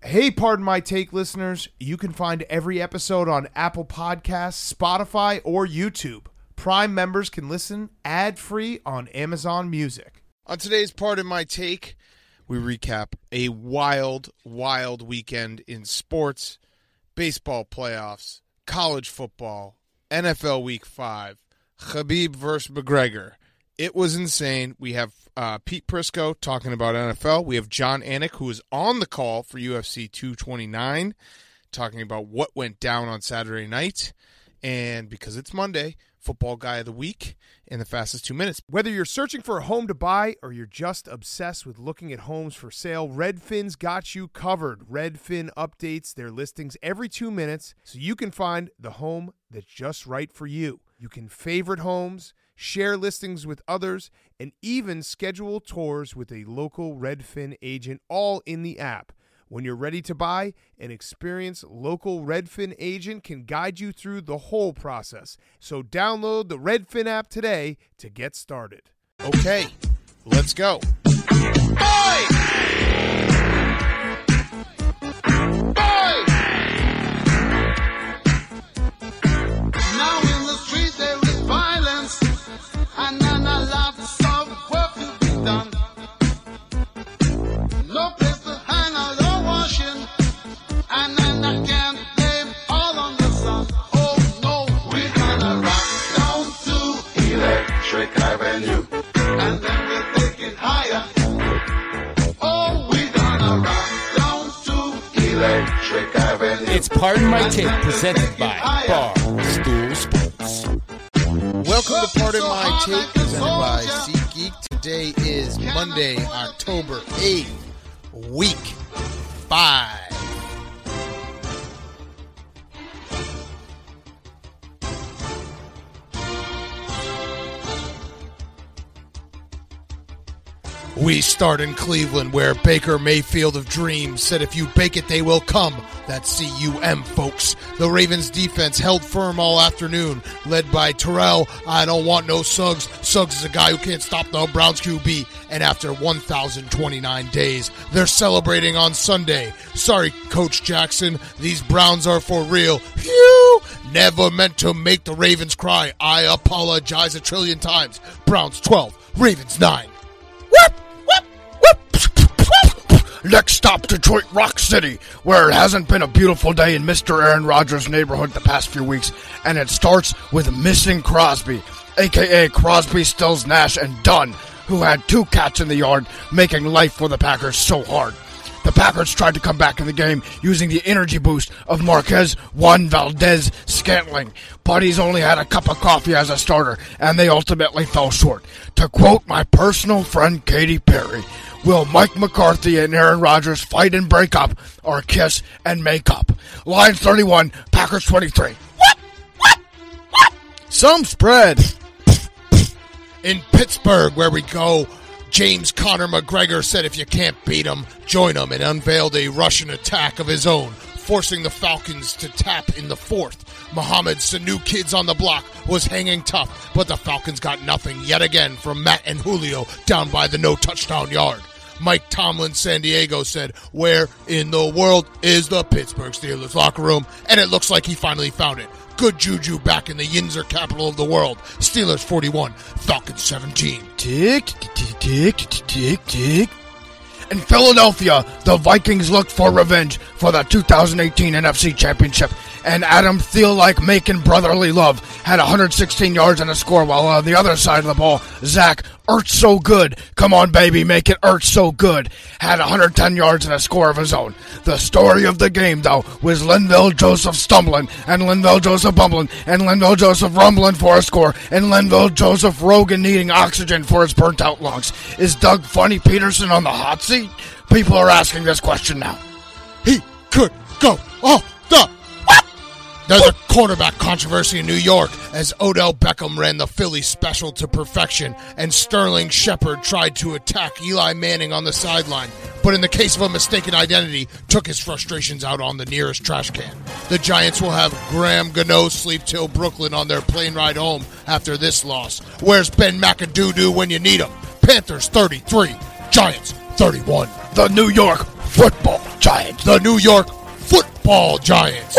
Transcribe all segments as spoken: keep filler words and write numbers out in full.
Hey, Pardon My Take listeners, you can find every episode on Apple Podcasts, Spotify, or YouTube. Prime members can listen ad-free on Amazon Music. On today's Pardon My Take, we recap a wild, wild weekend in sports, baseball playoffs, college football, N F L Week five, Khabib versus McGregor. It was insane. We have uh, Pete Prisco talking about N F L. We have John Anik, who is on the call for U F C two twenty-nine, talking about what went down on Saturday night. And because it's Monday, Football Guy of the Week in the fastest two minutes. Whether you're searching for a home to buy or you're just obsessed with looking at homes for sale, Redfin's got you covered. Redfin updates their listings every two minutes so you can find the home that's just right for you. You can favorite homes, share listings with others, and even schedule tours with a local Redfin agent, all in the app. When you're ready to buy, an experienced local Redfin agent can guide you through the whole process. So download the Redfin app today to get started. Okay, let's go. Boy! Boy! Now in the street there is violence, and then a lot of work to be done. No place to hang out or washing, and then I can't blame all on the sun. Oh no, we're gonna rock down to Electric Avenue, and then we'll take it higher. Oh, we're gonna rock down to Electric Avenue. It's Pardon My Take, presented by Barstool Sports. Welcome to Pardon My Take, presented by SeatGeek. Today is Monday, October eighth, week five. We start in Cleveland, where Baker Mayfield of dreams said if you bake it, they will come. That's C U M, folks. The Ravens defense held firm all afternoon, led by Terrell. I don't want no Suggs. Suggs is a guy who can't stop the Browns Q B. And after one thousand twenty-nine days, they're celebrating on Sunday. Sorry, Coach Jackson, these Browns are for real. Phew! Never meant to make the Ravens cry. I apologize a trillion times. Browns twelve, Ravens nine. Whoop! Next stop, Detroit Rock City, where it hasn't been a beautiful day in Mister Aaron Rodgers' neighborhood the past few weeks, and it starts with missing Crosby, a k a. Crosby, Stills, Nash, and Dunn, who had two cats in the yard, making life for the Packers so hard. The Packers tried to come back in the game using the energy boost of Marquez Juan Valdez Scantling, but he's only had a cup of coffee as a starter, and they ultimately fell short. To quote my personal friend Katy Perry, will Mike McCarthy and Aaron Rodgers fight and break up, or kiss and make up? Lions thirty-one, Packers twenty-three. What? What? What? Some spread. In Pittsburgh, where we go, James Conor McGregor said if you can't beat him, join him, and unveiled a Russian attack of his own, forcing the Falcons to tap in the fourth. Mohamed Sanu Kids on the block was hanging tough, but the Falcons got nothing yet again from Matt and Julio down by the no-touchdown yard. Mike Tomlin, San Diego, said, where in the world is the Pittsburgh Steelers locker room? And it looks like he finally found it. Good juju back in the Yinzer capital of the world. Steelers forty-one, Falcons seventeen. Tick, tick, tick, tick, tick, tick. In Philadelphia, the Vikings looked for revenge for the two thousand eighteen N F C Championship, and Adam Thiel, like making brotherly love, had one hundred sixteen yards and a score, while on the other side of the ball, Zach Ertz so good, come on baby, make it Ertz so good, had one hundred ten yards and a score of his own. The story of the game, though, was Linval Joseph stumbling, and Linval Joseph bumbling, and Linval Joseph rumbling for a score, and Linval Joseph Rogan needing oxygen for his burnt-out lungs. Is Doug Funny Peterson on the hot seat? People are asking this question now. He could go off the... What? There's a quarterback controversy in New York as Odell Beckham ran the Philly special to perfection and Sterling Shepard tried to attack Eli Manning on the sideline, but in the case of a mistaken identity, took his frustrations out on the nearest trash can. The Giants will have Graham Gano sleep till Brooklyn on their plane ride home after this loss. Where's Ben McAdoo when you need him? Panthers thirty-three, Giants thirty-one. The New York Football Giants. The New York Football Giants.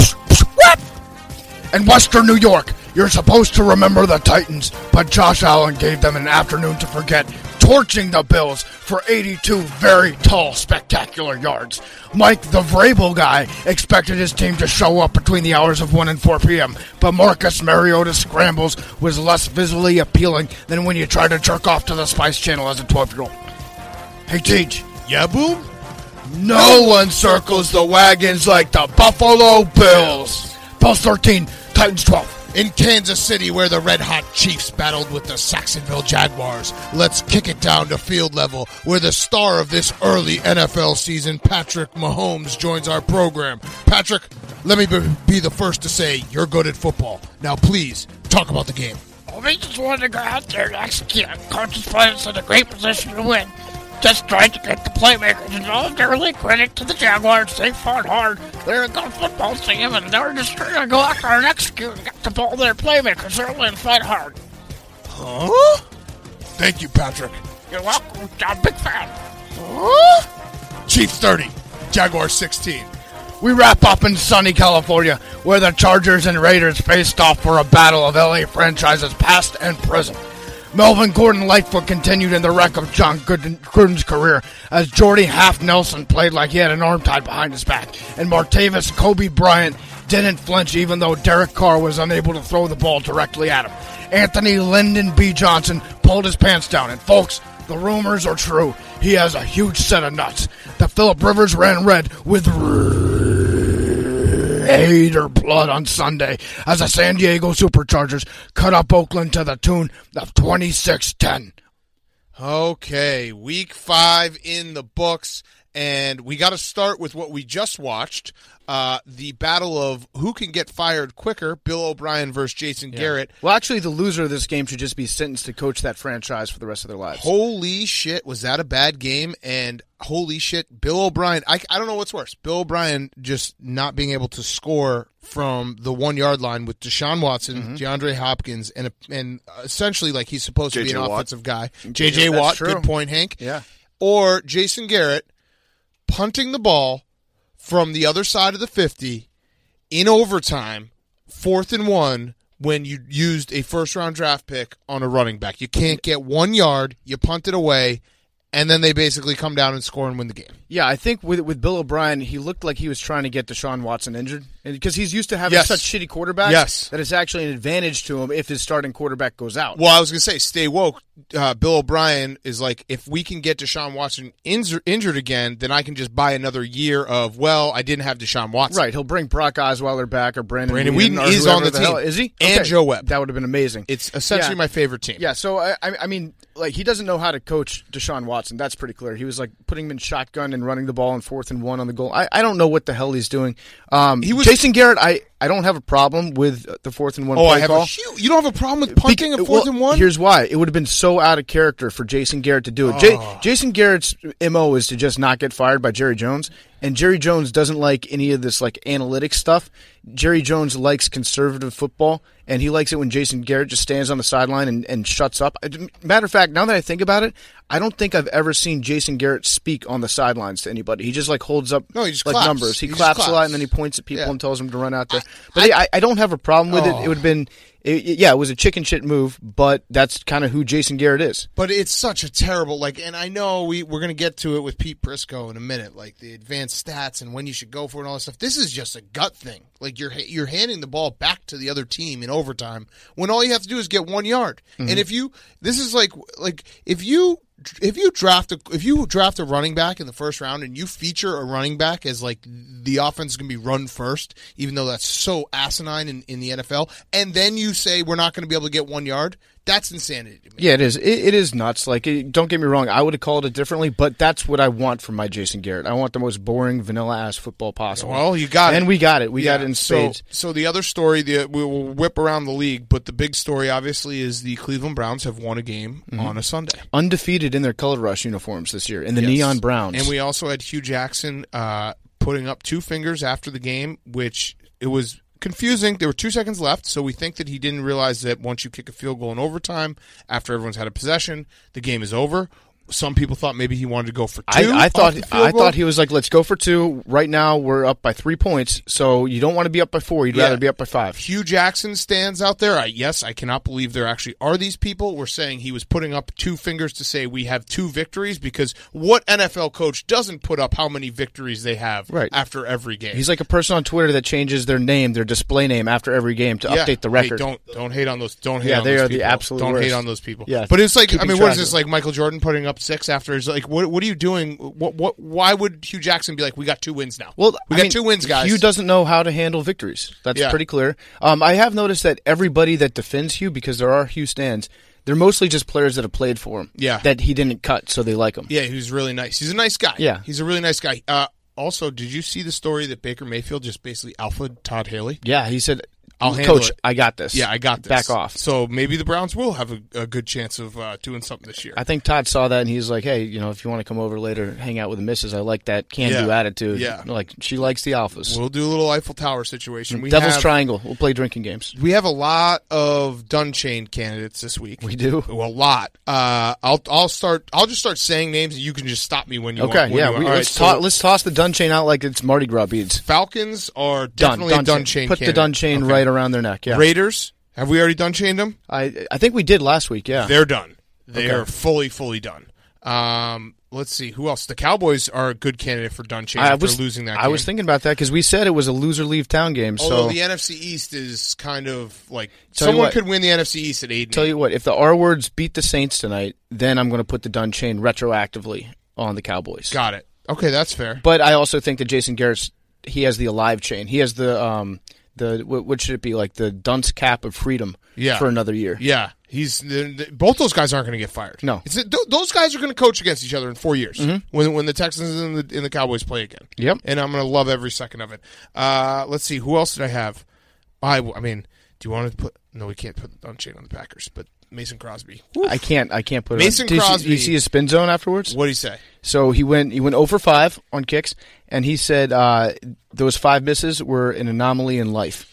In Western New York, you're supposed to remember the Titans, but Josh Allen gave them an afternoon to forget, torching the Bills for eighty-two very tall, spectacular yards. Mike, the Vrabel guy, expected his team to show up between the hours of one and four p.m., but Marcus Mariota's scrambles was less visually appealing than when you try to jerk off to the Spice Channel as a twelve-year-old. Hey, Teach. Yeah, boom? No one circles the wagons like the Buffalo Bills. Bills thirteen, Titans twelve. In Kansas City, where the red-hot Chiefs battled with the Saxonville Jaguars, let's kick it down to field level, where the star of this early N F L season, Patrick Mahomes, joins our program. Patrick, let me be the first to say you're good at football. Now, please, talk about the game. Well, we just wanted to go out there and execute. Coaches put us in a great position to win. Just tried to get the playmakers involved early. Credit to the Jaguars. They fought hard. They're a good football team, and they're just trying to go out there and execute and get the ball to their playmakers early and fight hard. Huh? Thank you, Patrick. You're welcome. I'm a big fan. Huh? Chiefs thirty, Jaguars sixteen. We wrap up in sunny California, where the Chargers and Raiders faced off for a battle of L A franchises past and present. Melvin Gordon Lightfoot continued in the wreck of John Gruden's career as Jordy Half Nelson played like he had an arm tied behind his back, and Martavis Kobe Bryant didn't flinch even though Derek Carr was unable to throw the ball directly at him. Anthony Lyndon B. Johnson pulled his pants down, and folks, the rumors are true. He has a huge set of nuts. The Phillip Rivers ran red with Raider blood on Sunday as the San Diego Superchargers cut up Oakland to the tune of twenty-six ten. Okay, week five in the books, and we got to start with what we just watched, uh, the battle of who can get fired quicker, Bill O'Brien versus Jason Yeah. Garrett. Well, actually, the loser of this game should just be sentenced to coach that franchise for the rest of their lives. Holy shit, was that a bad game? And holy shit, Bill O'Brien, I, I don't know what's worse. Bill O'Brien just not being able to score from the one-yard line with Deshaun Watson, Mm-hmm. DeAndre Hopkins, and and essentially like he's supposed to J J be an Watt. offensive guy. J J That's Watt, true. good point, Hank. Yeah. Or Jason Garrett punting the ball from the other side of the fifty in overtime, fourth and one, when you used a first-round draft pick on a running back. You can't get one yard, you punt it away, and then they basically come down and score and win the game. Yeah, I think with with Bill O'Brien, he looked like he was trying to get Deshaun Watson injured because he's used to having Yes. such shitty quarterbacks Yes. that it's actually an advantage to him if his starting quarterback goes out. Well, I was going to say, stay woke. Uh, Bill O'Brien is like, if we can get Deshaun Watson injur- injured again, then I can just buy another year of, well, I didn't have Deshaun Watson. Right, he'll bring Brock Osweiler back or Brandon, Brandon Whedon, Whedon or is whoever on the hell- team. Is he? And Okay. Joe Webb. That would have been amazing. It's essentially Yeah. my favorite team. Yeah, so I, I I mean, like he doesn't know how to coach Deshaun Watson. That's pretty clear. He was like putting him in shotgun and running the ball in fourth and one on the goal. I, I don't know what the hell he's doing. Um, He was- Jason Garrett. I, I don't have a problem with the fourth and one. Oh, play I have call. a huge. You don't have a problem with punting Bec- at fourth well, and one? Here's why. It would have been so out of character for Jason Garrett to do it. J- Oh. Jason Garrett's M O is to just not get fired by Jerry Jones. And Jerry Jones doesn't like any of this like analytics stuff. Jerry Jones likes conservative football, and he likes it when Jason Garrett just stands on the sideline and, and shuts up. Matter of fact, now that I think about it, I don't think I've ever seen Jason Garrett speak on the sidelines to anybody. He just like holds up No, he just like claps. numbers. He, He just claps, a claps. lot, and then he points at people Yeah. and tells them to run out there. But I, I, I don't have a problem with it. Oh. It would have been, it, yeah, it was a chicken shit move, but that's kind of who Jason Garrett is. But it's such a terrible, like, and I know we, we're going to get to it with Pete Prisco in a minute, like the advanced stats and when you should go for it and all that stuff. This is just a gut thing. Like, you're you're handing the ball back to the other team in overtime when all you have to do is get one yard. Mm-hmm. And if you, this is like, like if you, if you draft a, if you draft a running back in the first round and you feature a running back as like the offense is going to be run first, even though that's so asinine in, in the N F L, and then you say we're not going to be able to get one yard, that's insanity to me. Yeah, it is. It, it is nuts. Like, it, don't get me wrong. I would have called it differently, but that's what I want from my Jason Garrett. I want the most boring, vanilla-ass football possible. Well, you got it. And we got it. We Yeah, got it in so, spades. So the other story, the, we will whip around the league, but the big story, obviously, is the Cleveland Browns have won a game Mm-hmm. on a Sunday. Undefeated in their color rush uniforms this year, in the Yes. neon browns. And we also had Hugh Jackson uh, putting up two fingers after the game, which it was confusing. There were two seconds left, so we think that he didn't realize that once you kick a field goal in overtime, after everyone's had a possession, the game is over. Some people thought maybe he wanted to go for two. I, I thought off the field I goal. thought he was like, let's go for two. Right now we're up by three points, so you don't want to be up by four. You'd Yeah. rather be up by five. Hugh Jackson stands out there. I, yes, I cannot believe there actually are these people. We're saying he was putting up two fingers to say we have two victories, because what N F L coach doesn't put up how many victories they have Right. after every game? He's like a person on Twitter that changes their name, their display name after every game to Yeah. update the Hey, record. don't don't hate on those. Don't hate Yeah, on they those are the people. absolute Don't hate worst. on those people. Yeah, but it's like I keeping mean, what track is this of like? Michael Jordan putting up six after? Is like what? What are you doing? What? What? Why would Hugh Jackson be like? We got two wins now. Well, we I got mean, two wins, guys. Hugh doesn't know how to handle victories. That's Yeah. pretty clear. Um, I have noticed that everybody that defends Hugh, because there are Hugh stands, they're mostly just players that have played for him. Yeah. That he didn't cut, so they like him. Yeah, he's really nice. He's a nice guy. Yeah. he's a really nice guy. Uh, also, did you see the story that Baker Mayfield just basically alphaed Todd Haley? Yeah, he said, I'll handle Coach, it. I got this. Yeah, I got this. Back off. So maybe the Browns will have a, a good chance of uh, doing something this year. I think Todd saw that and he's like, hey, you know, if you want to come over later, hang out with the missus, I like that can-do Yeah. attitude. Yeah. Like, she likes the alphas. We'll do a little Eiffel Tower situation. We Devil's have, Triangle. We'll play drinking games. We have a lot of Dunchain candidates this week. We do? Well, a lot. Uh, I'll I'll start. I'll just start saying names, and you can just stop me when you Okay, want. when yeah. you want. We, All let's, right, to- so let's toss the dun chain out like it's Mardi Gras beads. Falcons are Done. definitely Dun a dun chain. chain. Put candidate. the dun chain Okay. right around their neck. Yeah. Raiders. Have we already dun chained them? I I think we did last week. Yeah. They're done. They Okay. are fully, fully done. Um, let's see who else. The Cowboys are a good candidate for dun chain I after was losing that. I game. was thinking about that because we said it was a loser leave town game. Although So the N F C East is kind of like Tell you someone what. could win the N F C East at eight. and tell eight. you what, if the R words beat the Saints tonight, then I'm going to put the dun chain retroactively on the Cowboys. Got it. Okay, that's fair. But I also think that Jason Garrett's he has the alive chain. He has the um the what, what should it be like the dunce cap of freedom Yeah. for another year. Yeah, he's the, the, both those guys aren't going to get fired. No. it's, th- those guys are going to coach against each other in four years when when the Texans and the, and the Cowboys play again. Yep. And I'm going to love every second of it. Uh, let's see, who else did I have? I, I mean, do you want to put? No, we can't put the chain on the Packers, but Mason Crosby. I can't I can't put it Mason on. Did you see- Crosby- You see his spin zone afterwards? What do you say? So he went he went zero for five on kicks, and he said uh, those five misses were an anomaly in life.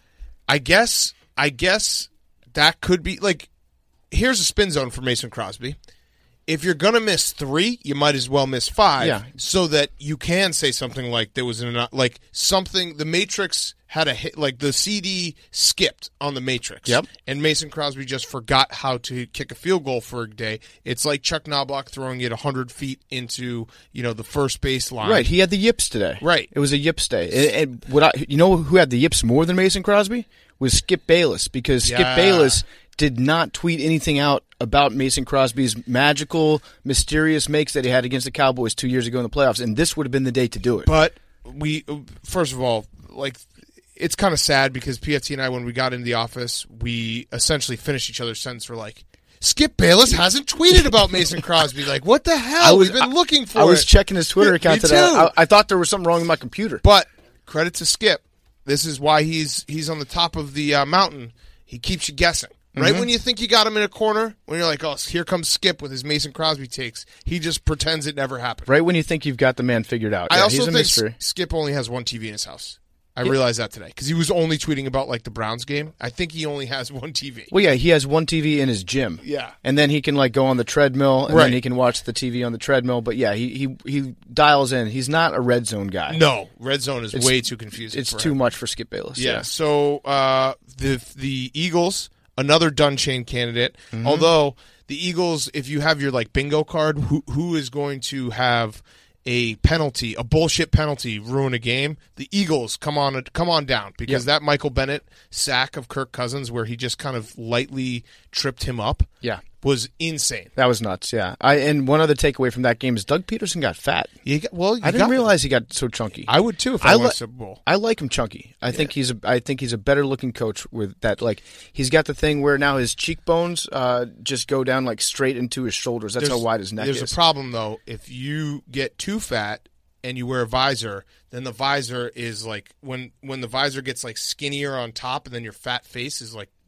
I guess. I guess that could be like. Here's a spin zone for Mason Crosby. If you're gonna miss three, you might as well miss five, Yeah. so that you can say something like there was an like something. The Matrix had a hit, like the C D skipped on the Matrix. Yep. And Mason Crosby just forgot how to kick a field goal for a day. It's like Chuck Knobloch throwing it a hundred feet into you know the first base line. Right, he had the yips today. Right. It was a yips day. And, and what I, you know who had the yips more than Mason Crosby? Was Skip Bayless, because Skip Yeah. Bayless did not tweet anything out about Mason Crosby's magical, mysterious makes that he had against the Cowboys two years ago in the playoffs, and this would have been the day to do it. But we, first of all, like, it's kind of sad because P F T and I, when we got into the office, we essentially finished each other's sentence. We're like, Skip Bayless hasn't tweeted about Mason Crosby. Like, what the hell? I was- We've been looking for I was it. checking his Twitter account Me today. too. I, I thought there was something wrong with my computer. But credit to Skip. This is why he's he's on the top of the uh, mountain. He keeps you guessing. Right Mm-hmm. when you think you got him in a corner, when you're like, oh, here comes Skip with his Mason Crosby takes, he just pretends it never happened. Right when you think you've got the man figured out. I Yeah, also he's a think mystery. Skip only has one T V in his house. I realized that today because he was only tweeting about like the Browns game. I think he only has one T V. Well, yeah, he has one T V in his gym. Yeah. And then he can like go on the treadmill, and Right. then he can watch the T V on the treadmill. But yeah, he he, he dials in. He's not a red zone guy. No, red zone is It's- way too confusing. It's for too him. much for Skip Bayless. Yeah. Yeah. So uh, the the Eagles, another Dunchain candidate. Mm-hmm. Although the Eagles, if you have your like bingo card, who who is going to have a penalty, a bullshit penalty, ruin a game? The Eagles, come on, come on down, because Yep. that Michael Bennett sack of Kirk Cousins, where he just kind of lightly tripped him up, Yeah. was insane. That was nuts. Yeah. I and one other takeaway from that game is Doug Peterson got fat. You got, well, you I didn't got- realize he got so chunky. I would too if I, I won li- a Super Bowl. I like him chunky. I think he's a I think he's a better looking coach with that. Like he's got the thing where now his cheekbones uh, just go down like straight into his shoulders. That's how wide his neck There's is. a problem though. If you get too fat and you wear a visor, then the visor is like when when the visor gets like skinnier on top, and then your fat face is like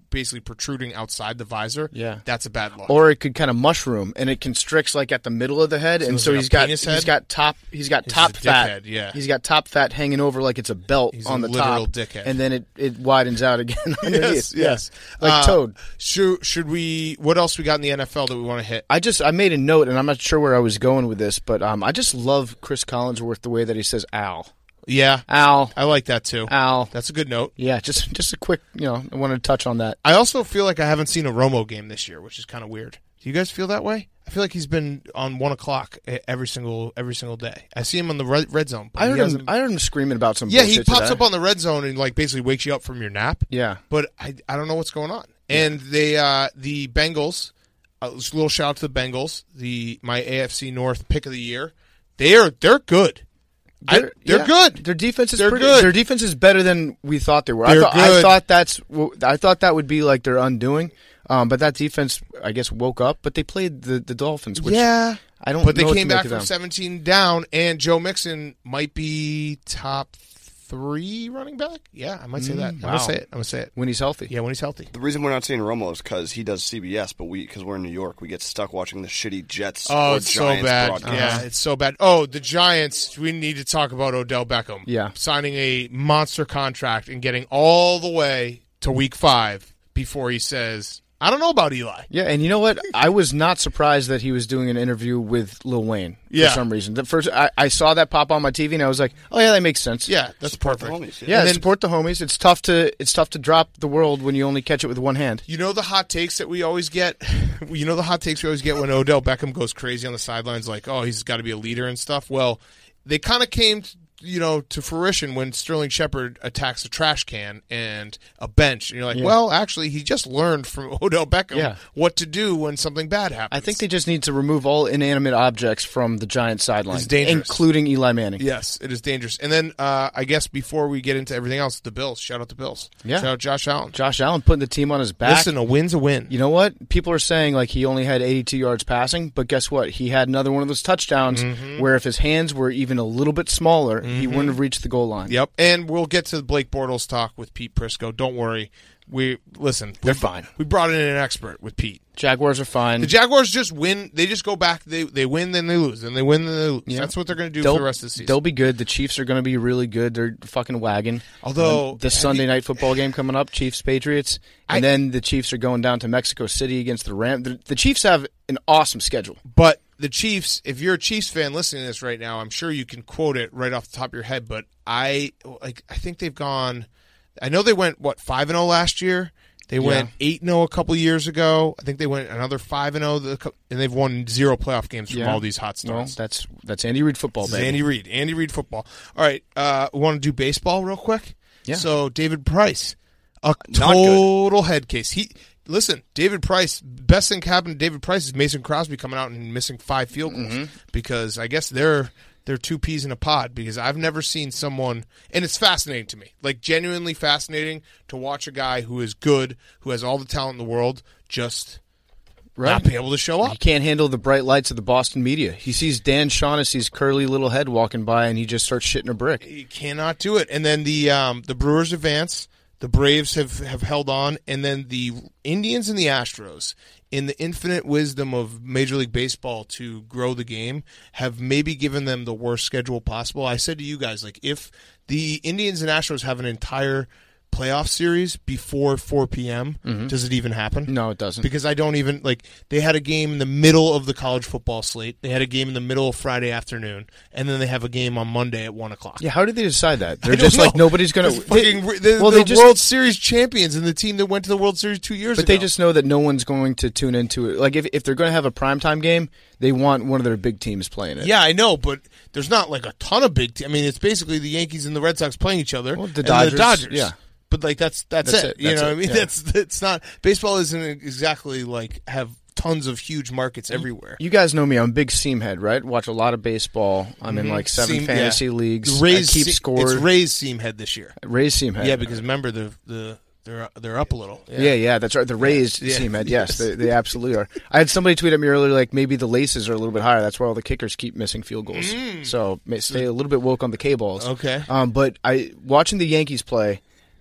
basically protruding outside the visor, Yeah. that's a bad look. Or it could kind of mushroom, and it constricts like at the middle of the head, and it's so like a he's got penis he's head? got top he's got He's top a fat. dickhead, yeah. He's got top fat hanging over like it's a belt He's on a the literal top, dickhead. and then it, it widens out again underneath. yes, Yeah. yes. like Uh, Toad. Should, should we, what else we got in the N F L that we want to hit? I just I made a note, and I'm not sure where I was going with this, but um, I just love Chris Collinsworth the way that he says "Al, Yeah, Al, I like that too. Al." That's a good note. Yeah, just just a quick, you know, I wanted to touch on that. I also feel like I haven't seen a Romo game this year, which is kind of weird. Do you guys feel that way? I feel like he's been on one o'clock every single every single day. I see him on the red, red zone. But I he heard him. hasn't- I heard him screaming about some. yeah, he bullshit pops today. up on the red zone and like basically wakes you up from your nap. Yeah, But I, I don't know what's going on. And they uh, the Bengals, a little shout out to the Bengals, the my A F C North pick of the year. They are they're good. I- They're, they're yeah. good. Their defense is They're pretty, good. Their defense is better than we thought they were. They're I thought, I good. thought that's. I thought that would be like their undoing. Um, but that defense, I guess, woke up. But they played the, the Dolphins, which yeah, I don't. but they know what came to make back of from them. seventeen down, and Joe Mixon might be top three running back. Yeah, I might say that. I'm wow. gonna say it. I'm gonna say it. when he's healthy. Yeah, when he's healthy. The reason we're not seeing Romo is because he does C B S, but we because we're in New York, we get stuck watching the shitty Jets. Oh, or it's so Giants bad. broadcast. Yeah, it's so bad. Oh, the Giants. We need to talk about Odell Beckham. Yeah. Signing a monster contract and getting all the way to week five before he says, I don't know about Eli. Yeah, and you know what? I was not surprised that he was doing an interview with Lil Wayne Yeah. for some reason. The first, I, I saw that pop on my T V, and I was like, "Oh yeah, that makes sense." Yeah, that's Support the perfect. homies, yeah. And then- Support the homies. It's tough to it's tough to drop the world when you only catch it with one hand. You know the hot takes that we always get? You know the hot takes we always get when Odell Beckham goes crazy on the sidelines, like, oh, he's got to be a leader and stuff? Well, they kind of came, you know, to fruition when Sterling Shepard attacks a trash can and a bench. And you're like, Yeah. well, actually, he just learned from Odell Beckham Yeah. what to do when something bad happens. I think they just need to remove all inanimate objects from the Giants sideline, It's dangerous. including Eli Manning. Yes, it is dangerous. And then uh, I guess before we get into everything else, the Bills. Shout out the Bills. Yeah. Shout out Josh Allen. Josh Allen putting the team on his back. Listen, a win's a win. You know what? People are saying like he only had eighty-two yards passing, but guess what? He had another one of those touchdowns Mm-hmm. where if his hands were even a little bit smaller, he wouldn't have reached the goal line. Yep, and we'll get to the Blake Bortles talk with Pete Prisco. Don't worry. We listen. They're we, fine. We brought in an expert with Pete. Jaguars are fine. The Jaguars just win. They just go back. They they win, then they lose, then they win, then they lose. Yeah. That's what they're going to do They'll- for the rest of the season. They'll be good. The Chiefs are going to be really good. They're fucking wagging. Although, And the have Sunday you- night football game coming up, Chiefs Patriots, and I- then the Chiefs are going down to Mexico City against the Rams. The, the Chiefs have an awesome schedule. But the Chiefs, if you're a Chiefs fan listening to this right now, I'm sure you can quote it right off the top of your head. But I like. I think they've gone. I know they went what five and zero last year. They went eight and zero a couple years ago. I think they went another five and zero, and they've won zero playoff games from Yeah. all these hot Well, starts. that's that's Andy Reid football, This is baby. Andy Reid. Andy Reid football. All right. Uh, we want to do baseball real quick. Yeah. So David Price, a Not good. total head case. He listen. David Price. Best thing happened to David Price is Mason Crosby coming out and missing five field goals Mm-hmm. because I guess they're they're two peas in a pod because I've never seen someone, and it's fascinating to me, like genuinely fascinating to watch a guy who is good, who has all the talent in the world, just Right. not be able to show up. He can't handle the bright lights of the Boston media. He sees Dan Shaughnessy's curly little head walking by, and he just starts shitting a brick. You cannot do it. And then the um, the Brewers advance. The Braves have, have held on. And then the Indians and the Astros, in the infinite wisdom of Major League Baseball to grow the game, have maybe given them the worst schedule possible. I said to you guys, like, if the Indians and Astros have an entire playoff series before four p.m., does it even happen? No, it doesn't. Because I don't even, like, they had a game in the middle of the college football slate. They had a game in the middle of Friday afternoon. And then they have a game on Monday at one o'clock. Yeah, how did they decide that? They're I don't just like know. nobody's going The to. fucking the, well, the they just- World Series champions and the team that went to the World Series two years But ago. they just know that no one's going to tune into it. Like if if they're going to have a primetime game, they want one of their big teams playing it. Yeah, I know, but there's not like a ton of big teams. I mean, it's basically the Yankees and the Red Sox playing each other. Well, the and Dodgers, the Dodgers. yeah. But like that's that's, That's it. it, You that's know it, what I mean? yeah. That's it's not baseball isn't exactly like have tons of huge markets everywhere. You guys know me. I'm a big seam head, right? Watch a lot of baseball. I'm in like seven Seam- fantasy yeah. leagues. Rays I keep se- score. It's Rays seam head this year. Rays seam head. Yeah, because remember the the they're they're up a little. Yeah, yeah, that's right. The Rays Yeah. seam head. Yes, Yes. they, they absolutely are. I had somebody tweet at me earlier, like maybe the laces are a little bit higher. That's why all the kickers keep missing field goals. So may, stay a little bit woke on the K balls. Okay. Um, but I watching the Yankees play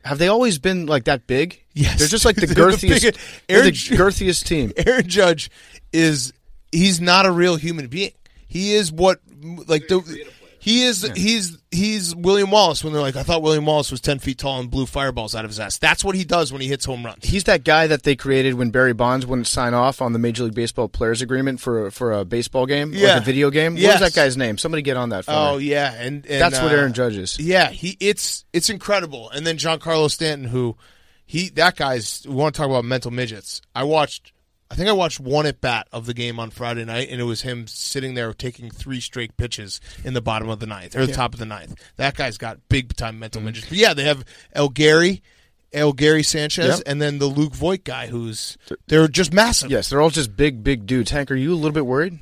Have they always been like that big? Yes. They're just like the They're the girthiest, biggest- they're Aaron the Ju- girthiest team. Aaron Judge is he's not a real human being. He is what like the he is yeah. he's he's William Wallace when they're like, I thought William Wallace was ten feet tall and blew fireballs out of his ass. That's what he does when he hits home runs. He's that guy that they created when Barry Bonds wouldn't sign off on the Major League Baseball players agreement for for a baseball game, yeah. like a video game. Yes. What was that guy's name? Somebody get on that for Oh me. yeah, and, and that's uh, what Aaron Judge is. Yeah, he it's it's incredible. And then Giancarlo Stanton, who he that guy's. We want to talk about mental midgets. I watched. I think I watched one at bat of the game on Friday night, and it was him sitting there taking three straight pitches in the bottom of the ninth, or the yeah. top of the ninth. That guy's got big-time mental mm-hmm. midgets. But yeah, they have El Gary, El Gary Sanchez, yep. and then the Luke Voigt guy, who's they're just massive. Yes, they're all just big, big dudes. Hank, are you a little bit worried?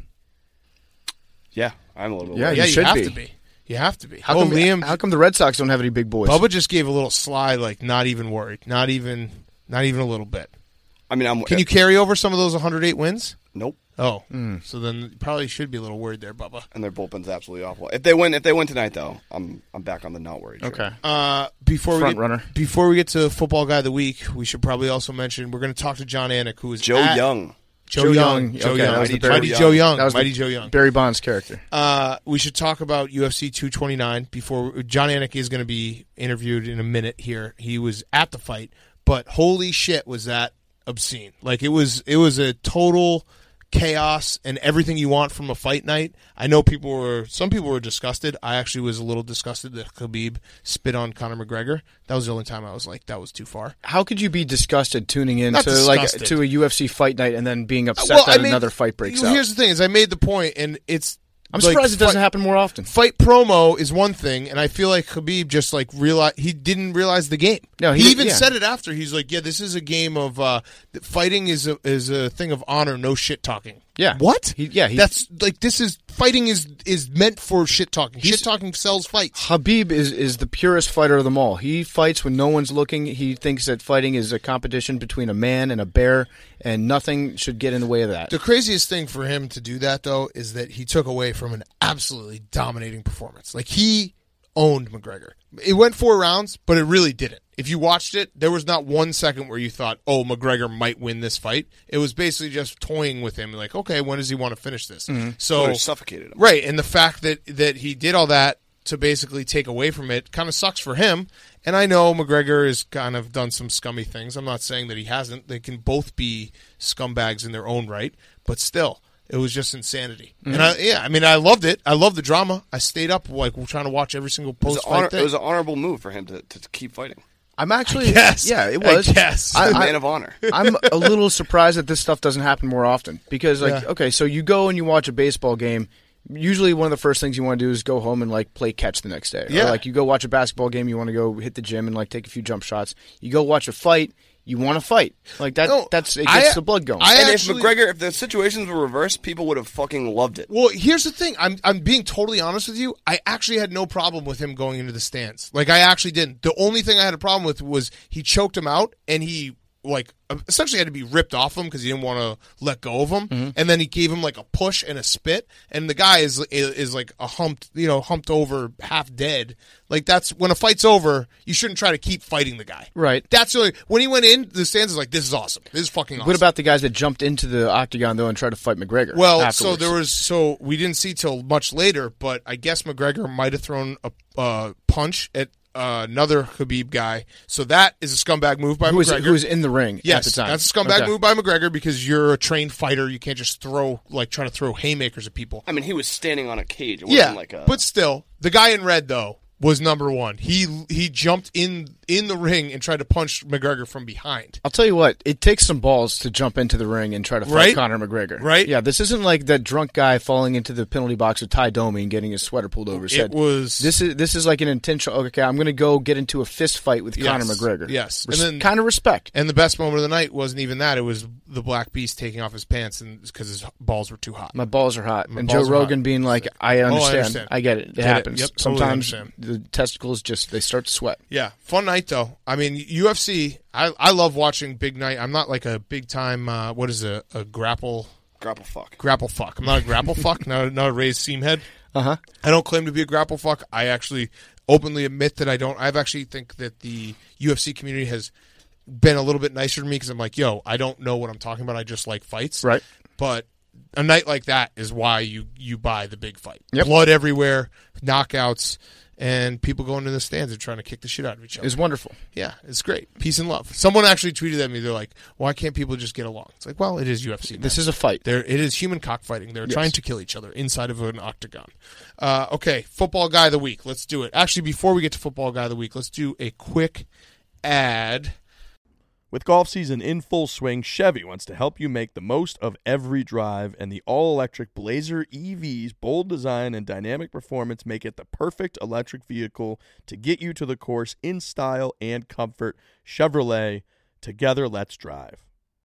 Yeah, I'm a little bit yeah, worried. Yeah, you, you should have be. to be. You have to be. How, oh, come, Liam, how come the Red Sox don't have any big boys? Bubba just gave a little slide, like not even worried, not even, not even a little bit. I mean, I'm. Can you carry over some of those one hundred eight wins? Nope. Oh, mm. so then you probably should be a little worried there, Bubba. And their bullpen's absolutely awful. If they win, if they win tonight, though, I'm I'm back on the not worried. Okay. Train. Uh, before Front we get, runner. Before we get to football guy of the week, we should probably also mention we're going to talk to John Anik, who is Joe at, Young. Joe, Joe Young. Young. Joe Okay, Young. that was Mighty, the Barry Mighty Young. Joe Young. That was Mighty the Joe Young. Barry Bonds character. Uh, we should talk about U F C two twenty-nine before John Anik is going to be interviewed in a minute here. He was at the fight, but holy shit, was that obscene. Like it was it was a total chaos and everything you want from a fight night. I know people were some people were disgusted. I actually was a little disgusted that Khabib spit on Conor McGregor. That was the only time I was like, that was too far. How could you be disgusted tuning in Not to disgusted. like to a U F C fight night and then being upset Well, that I made, another fight breaks here's out? Here's the thing: is I made the point, and it's. I'm like, surprised it doesn't fight, happen more often. Fight promo is one thing, and I feel like Khabib just like realized he didn't realize the game. No, he, he even yeah. said it after. He's like, "Yeah, this is a game of uh, fighting is a is a thing of honor, no shit talking." Yeah, what? He, yeah, he, that's like this is fighting is is meant for shit talking. Shit talking sells fights. Khabib is is the purest fighter of them all. He fights when no one's looking. He thinks that fighting is a competition between a man and a bear, and nothing should get in the way of that. The craziest thing for him to do that, though, is that he took away from an absolutely dominating performance. Like, he owned McGregor. It went four rounds, but it really didn't. If you watched it, there was not one second where you thought, oh, McGregor might win this fight. It was basically just toying with him, like, okay, when does he want to finish this? Mm-hmm. So suffocated him. Right, and the fact that, that he did all that to basically take away from it kind of sucks for him. And I know McGregor has kind of done some scummy things. I'm not saying that he hasn't. They can both be scumbags in their own right, but still, it was just insanity. Mm-hmm. And I, yeah, I mean, I loved it. I loved the drama. I stayed up like trying to watch every single post fight honor, thing. It was an honorable move for him to, to keep fighting. I'm actually, yes, yeah, it was. Yes, a man of honor. I'm a little surprised that this stuff doesn't happen more often because, like, Yeah. okay, so you go and you watch a baseball game. Usually, one of the first things you want to do is go home and like play catch the next day. Yeah. Or, like you go watch a basketball game, you want to go hit the gym and like take a few jump shots. You go watch a fight, you want to fight. Like that. No, that's it I- gets the blood going. I and actually- if McGregor, if the situations were reversed, people would have fucking loved it. Well, here's the thing. I'm I'm being totally honest with you. I actually had no problem with him going into the stands. Like, I actually didn't. The only thing I had a problem with was he choked him out, and he like essentially had to be ripped off him because he didn't want to let go of him. Mm-hmm. And then he gave him like a push and a spit, and the guy is is, is like a humped, you know, humped over, half dead. Like, that's when a fight's over, you shouldn't try to keep fighting the guy. Right. That's really, when he went in, the stands is like, this is awesome. This is fucking awesome. What about the guys that jumped into the octagon though and tried to fight McGregor? Well, afterwards? so there was so we didn't see till much later, but I guess McGregor might have thrown a uh, punch at uh, another Khabib guy. So that is a scumbag move by who was, McGregor. who was in the ring yes, at the time. that's a scumbag Okay. move by McGregor because you're a trained fighter. You can't just throw like try to throw haymakers at people. I mean, he was standing on a cage. It Yeah, wasn't like a, but still, the guy in red though was number one. He he jumped in in the ring and tried to punch McGregor from behind. I'll tell you what, it takes some balls to jump into the ring and try to fight Right? Conor McGregor. Right? Yeah, this isn't like that drunk guy falling into the penalty box with Ty Domi and getting his sweater pulled over his It head. was This is this is like an intentional. Okay, I'm going to go get into a fist fight with Yes, Conor McGregor. yes. Res- And then- kind of respect. And the best moment of the night wasn't even that. It was the Black Beast taking off his pants and because his balls were too hot. My balls are hot, My and balls Joe are Rogan hot. being like, "I Oh, I understand. understand. I get it. It Get it. happens. Yep, totally Sometimes understand. the testicles just they start to sweat." Yeah, fun night though. I mean, U F C. I I love watching big night. I'm not like a big time. Uh, what is a, a grapple grapple fuck. grapple fuck? I'm not a grapple fuck. Not a, not a raised seam head. Uh-huh. I don't claim to be a grapple fuck. I actually openly admit that I don't. I've actually think that the U F C community has been a little bit nicer to me because I'm like, yo, I don't know what I'm talking about. I just like fights. Right. But a night like that is why you, you buy the big fight. Yep. Blood everywhere, knockouts, and people going to the stands and trying to kick the shit out of each other. It's wonderful. Yeah, it's great. Peace and love. Someone actually tweeted at me. They're like, why can't people just get along? It's like, well, it is U F C. Man. This is a fight. There, it is human cockfighting. They're Yes. trying to kill each other inside of an octagon. Uh, okay, football guy of the week. Let's do it. Actually, before we get to football guy of the week, let's do a quick ad. With golf season in full swing, Chevy wants to help you make the most of every drive, and the all-electric Blazer E V's bold design and dynamic performance make it the perfect electric vehicle to get you to the course in style and comfort. Chevrolet, together let's drive.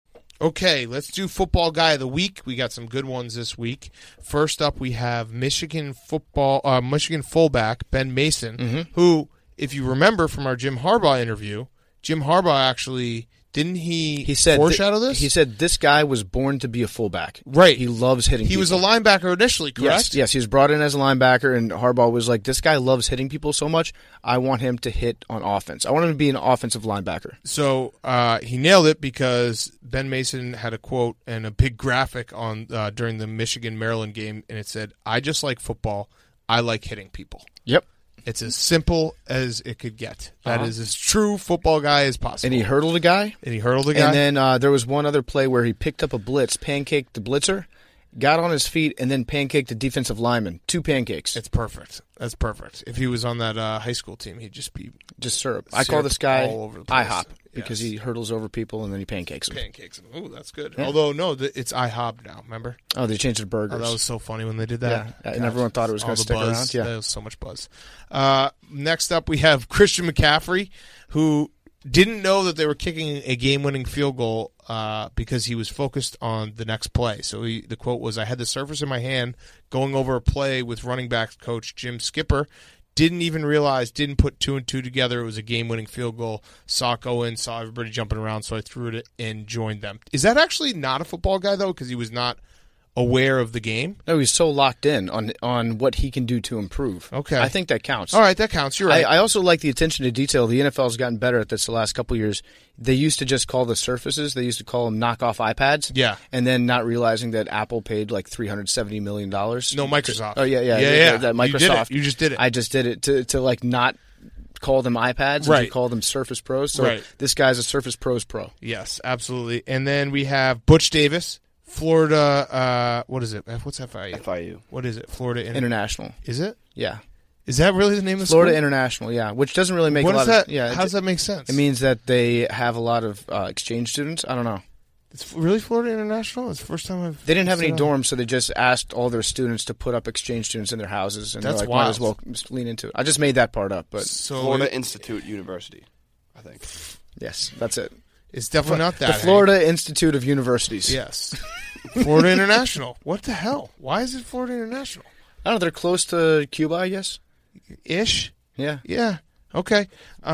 Okay, let's do football guy of the week. We got some good ones this week. First up, we have Michigan football, uh, Michigan fullback Ben Mason, Mm-hmm. who, if you remember from our Jim Harbaugh interview, Jim Harbaugh actually didn't he, He said foreshadow th- this? He said this guy was born to be a fullback. Right. He loves hitting he people. was a linebacker initially, correct? Yes, yes, he was brought in as a linebacker, and Harbaugh was like, this guy loves hitting people so much, I want him to hit on offense. I want him to be an offensive linebacker. So uh, he nailed it because Ben Mason had a quote and a big graphic on uh, during the Michigan-Maryland game, and it said, I just like football. I like hitting people. Yep. It's as simple as it could get. That Uh-huh. is as true football guy as possible. And he hurdled a guy. And he hurdled a guy. And then uh, there was one other play where he picked up a blitz, pancaked the blitzer, got on his feet, and then pancaked the defensive lineman. Two pancakes. It's perfect. That's perfect. If he was on that uh, high school team, he'd just be Just syrup. I call syrup this guy all over the place. IHOP because Yes. he hurdles over people and then he pancakes them. pancakes. Ooh, that's good. Yeah. Although, no, th- it's IHOP now, remember? Oh, they changed it to burgers. Oh, that was so funny when they did that. Yeah, and everyone thought it was All gonna the stick buzz. around, yeah. That was so much buzz. Uh, next up, we have Christian McCaffrey, who didn't know that they were kicking a game-winning field goal uh, because he was focused on the next play. So he, the quote was, I had the surface in my hand going over a play with running backs coach Jim Skipper. Didn't even realize, didn't put two and two together. It was a game-winning field goal. Saw it go in, saw everybody jumping around, so I threw it and joined them. Is that actually not a football guy, though, because he was not aware of the game? No, he's so locked in on on what he can do to improve. Okay. I think that counts. All right, that counts. You're right. I, I also like the attention to detail. The N F L has gotten better at this the last couple of years. They used to just call the surfaces, they used to call them knockoff iPads. Yeah. And then not realizing that Apple paid like three hundred seventy million dollars. No, Microsoft. Oh, yeah, yeah. Yeah, that- yeah. That You did it. Microsoft. You just did it. I just did it to, to like not call them iPads and Right. to call them Surface Pros. So Right. this guy's a Surface Pros Pro. Yes, absolutely. And then we have Butch Davis, Florida. Uh, what is it? What's F I U? F I U. What is it? Florida Inter- International. Is it? Yeah. Is that really the name of the Florida school? International, yeah. Which doesn't really make What a is lot that? of yeah. How does that make sense? It means that they have a lot of uh, exchange students. I don't know. It's really Florida International. It's the first time I've. They didn't have any said that. dorms, so they just asked all their students to put up exchange students in their houses, and That's they're like, wild. might as well just lean into it. I just made that part up, but So Florida it- Institute University, I think. yes, that's it. it's definitely not that. The Hank. Florida Institute of Universities. Yes. Florida International. What the hell? Why is it Florida International? I don't know. They're close to Cuba, I guess. Ish. Yeah. Yeah. Okay.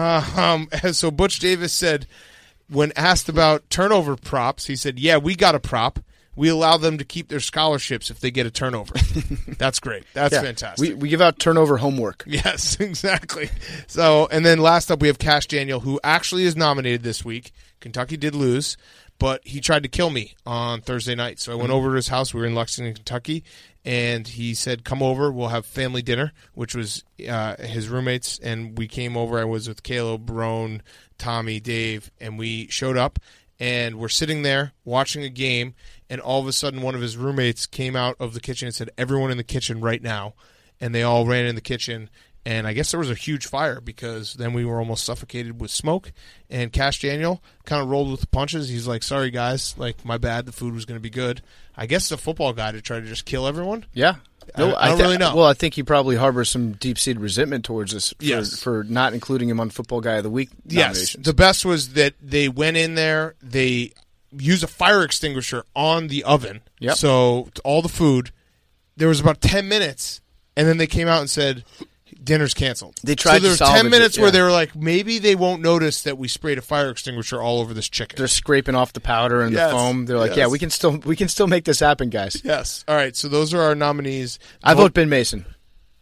Uh, um, so Butch Davis said, when asked about turnover props, he said, yeah, we got a prop. We allow them to keep their scholarships if they get a turnover. That's great. That's Yeah. fantastic. We we give out turnover homework. Yes, exactly. So, and then last up, we have Cash Daniel, who actually is nominated this week. Kentucky did lose, but he tried to kill me on Thursday night. So I went over to his house. We were in Lexington, Kentucky, and he said, come over. We'll have family dinner, which was uh, his roommates. And we came over. I was with Caleb, Barone, Tommy, Dave, and we showed up. And we're sitting there watching a game, and all of a sudden one of his roommates came out of the kitchen and said, everyone in the kitchen right now. And they all ran in the kitchen. And I guess there was a huge fire because then we were almost suffocated with smoke. And Cash Daniel kind of rolled with the punches. He's like, sorry, guys. Like, my bad. The food was going to be good. I guess the football guy to try to just kill everyone. Yeah. I- I don't really know. Well, I think he probably harbors some deep-seated resentment towards us for, Yes. for not including him on Football Guy of the Week Yes. nominations. The best was that they went in there. They used a fire extinguisher on the oven. Yep. So all the food, there was about ten minutes, and then they came out and said, dinner's canceled. They tried so to there was salvage ten minutes it, where yeah. they were like, maybe they won't notice that we sprayed a fire extinguisher all over this chicken. They're scraping off the powder and Yes. the foam. They're like, Yes. yeah, we can still we can still make this happen, guys. Yes. All right. So those are our nominees. I Vote- vote Ben Mason.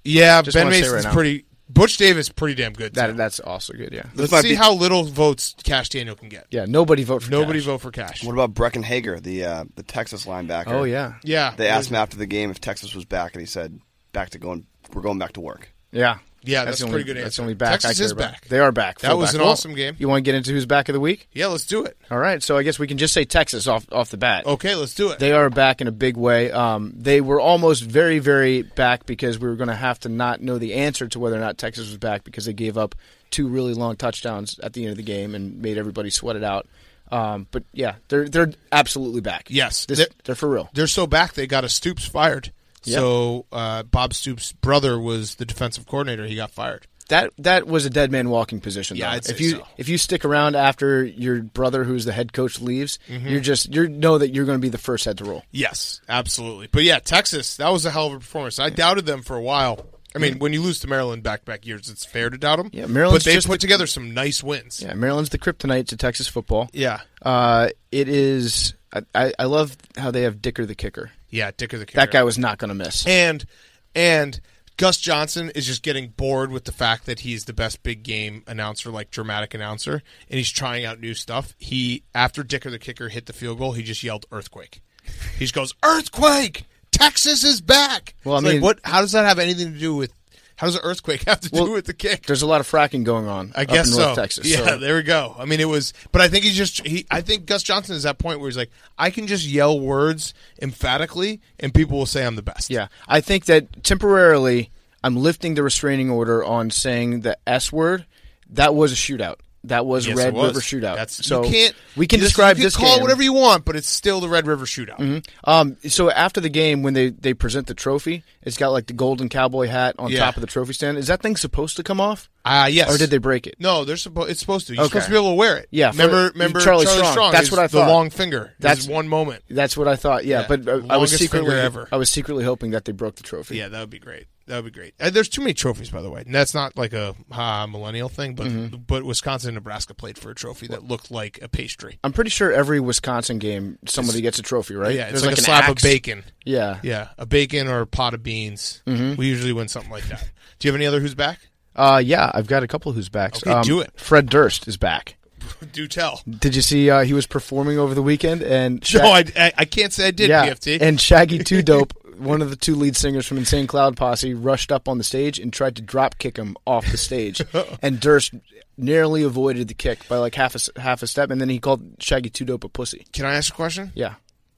Yeah, Just Ben wanna say Mason's right now. pretty. Butch Davis pretty damn good. That too. that's also good. Yeah. Let's might see be- how little votes Cash Daniel can get. Yeah. Nobody vote for Nobody Cash. vote for Cash. What about Brecken Hager, the uh, the Texas linebacker? Oh yeah. Yeah, They asked him after the game if Texas was back, and he said, "Back to going. We're going back to work." Yeah. Yeah, that's the a only, pretty good That's answer. the only back Texas I care is about. back. They are back. That full was back. an Well, awesome game. You want to get into who's back of the week? Yeah, let's do it. All right. So I guess we can just say Texas off off the bat. Okay, let's do it. They are back in a big way. Um, they were almost very, very back because we were going to have to not know the answer to whether or not Texas was back because they gave up two really long touchdowns at the end of the game and made everybody sweat it out. Um, but yeah, they're they're absolutely back. Yes, This, they're, they're for real. they're so back they got a Stoops fired. Yep. So uh, Bob Stoops' brother was the defensive coordinator. He got fired. That that was a dead man walking position. Yeah, though. I'd say if you so. if you stick around after your brother, who's the head coach, leaves, Mm-hmm. you're just you know that you're going to be the first head to roll. Yes, absolutely. But yeah, Texas, that was a hell of a performance. I doubted them for a while. I mean, when you lose to Maryland back-to-back years, it's fair to doubt them. Yeah, Maryland's but they just put the- together some nice wins. Yeah, Maryland's the kryptonite to Texas football. Yeah, Uh, it is. I, I, I love how they have Dicker the kicker. yeah, Dicker the kicker. That guy was not going to miss. And and Gus Johnson is just getting bored with the fact that he's the best big game announcer, like dramatic announcer, and he's trying out new stuff. He after Dicker the kicker hit the field goal, he just yelled earthquake. He just goes earthquake. Texas is back. Well, I It's like, mean- what? How does that have anything to do with? How does an earthquake have to Well, do with the kick? There's a lot of fracking going on. I guess up in North so. Texas. Yeah, so- there we go. I mean, it was, but I think he's just. He, I think Gus Johnson is at that point where he's like, I can just yell words emphatically, and people will say I'm the best. Yeah, I think that temporarily I'm lifting the restraining order on saying the S word. That was a shootout. That was Yes, a Red it was. River shootout. That's, so you can't. we can you just- describe you can this call game. it whatever you want, but it's still the Red River shootout. Mm-hmm. Um, so after the game, when they, they present the trophy, it's got like the golden cowboy hat on Yeah. top of the trophy stand. Is that thing supposed to come off, Ah, yes. or did they break it? No, they're supposed. It's supposed to. You're Okay. supposed to be able to wear it. Yeah, for- Remember, remember Charlie Charlie, Strong. Strong. That's is what I The thought. long finger. That's- That's one moment. That's what I thought. Yeah, Yeah. but uh, I was Longest secretly finger ever. I was secretly hoping that they broke the trophy. Yeah, that would be great. That would be great. And there's too many trophies, by the way. And that's not like a ha, millennial thing, but Mm-hmm. but Wisconsin and Nebraska played for a trophy that looked like a pastry. I'm pretty sure every Wisconsin game somebody gets a trophy, right? Yeah, it's There's like, a an slab of axe. bacon. Yeah. Yeah, a bacon or a pot of beans. Mm-hmm. We usually win something like that. Do you have any other who's back? Uh, yeah, I've got a couple who's backs. Okay, do it. Fred Durst is back. Do tell. Did you see uh, he was performing over the weekend? And No, I, I, I can't say I did, yeah, P F T. and Shaggy Two Dope, one of the two lead singers from Insane Cloud Posse, rushed up on the stage and tried to drop kick him off the stage, and Durst narrowly avoided the kick by like half a s- half a step, and then he called Shaggy Two Dope a pussy. Can I ask a question? Yeah.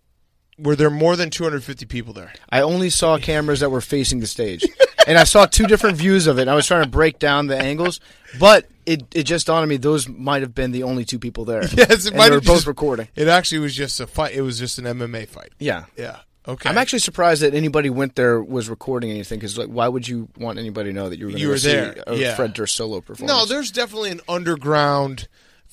Were there more than two hundred fifty people there? I only saw cameras that were facing the stage, and I saw two different views of it. And I was trying to break down the angles, but it, it just dawned on me those might have been the only two people there. Yes, it and might they were have both just- recording. It actually was just a fight. It was just an M M A fight. Yeah. Yeah. Okay. I'm actually surprised that anybody went there was recording anything because, like, why would you want anybody to know that you were going You to were see there, a yeah. Fred Durst solo performance? No, there's definitely an underground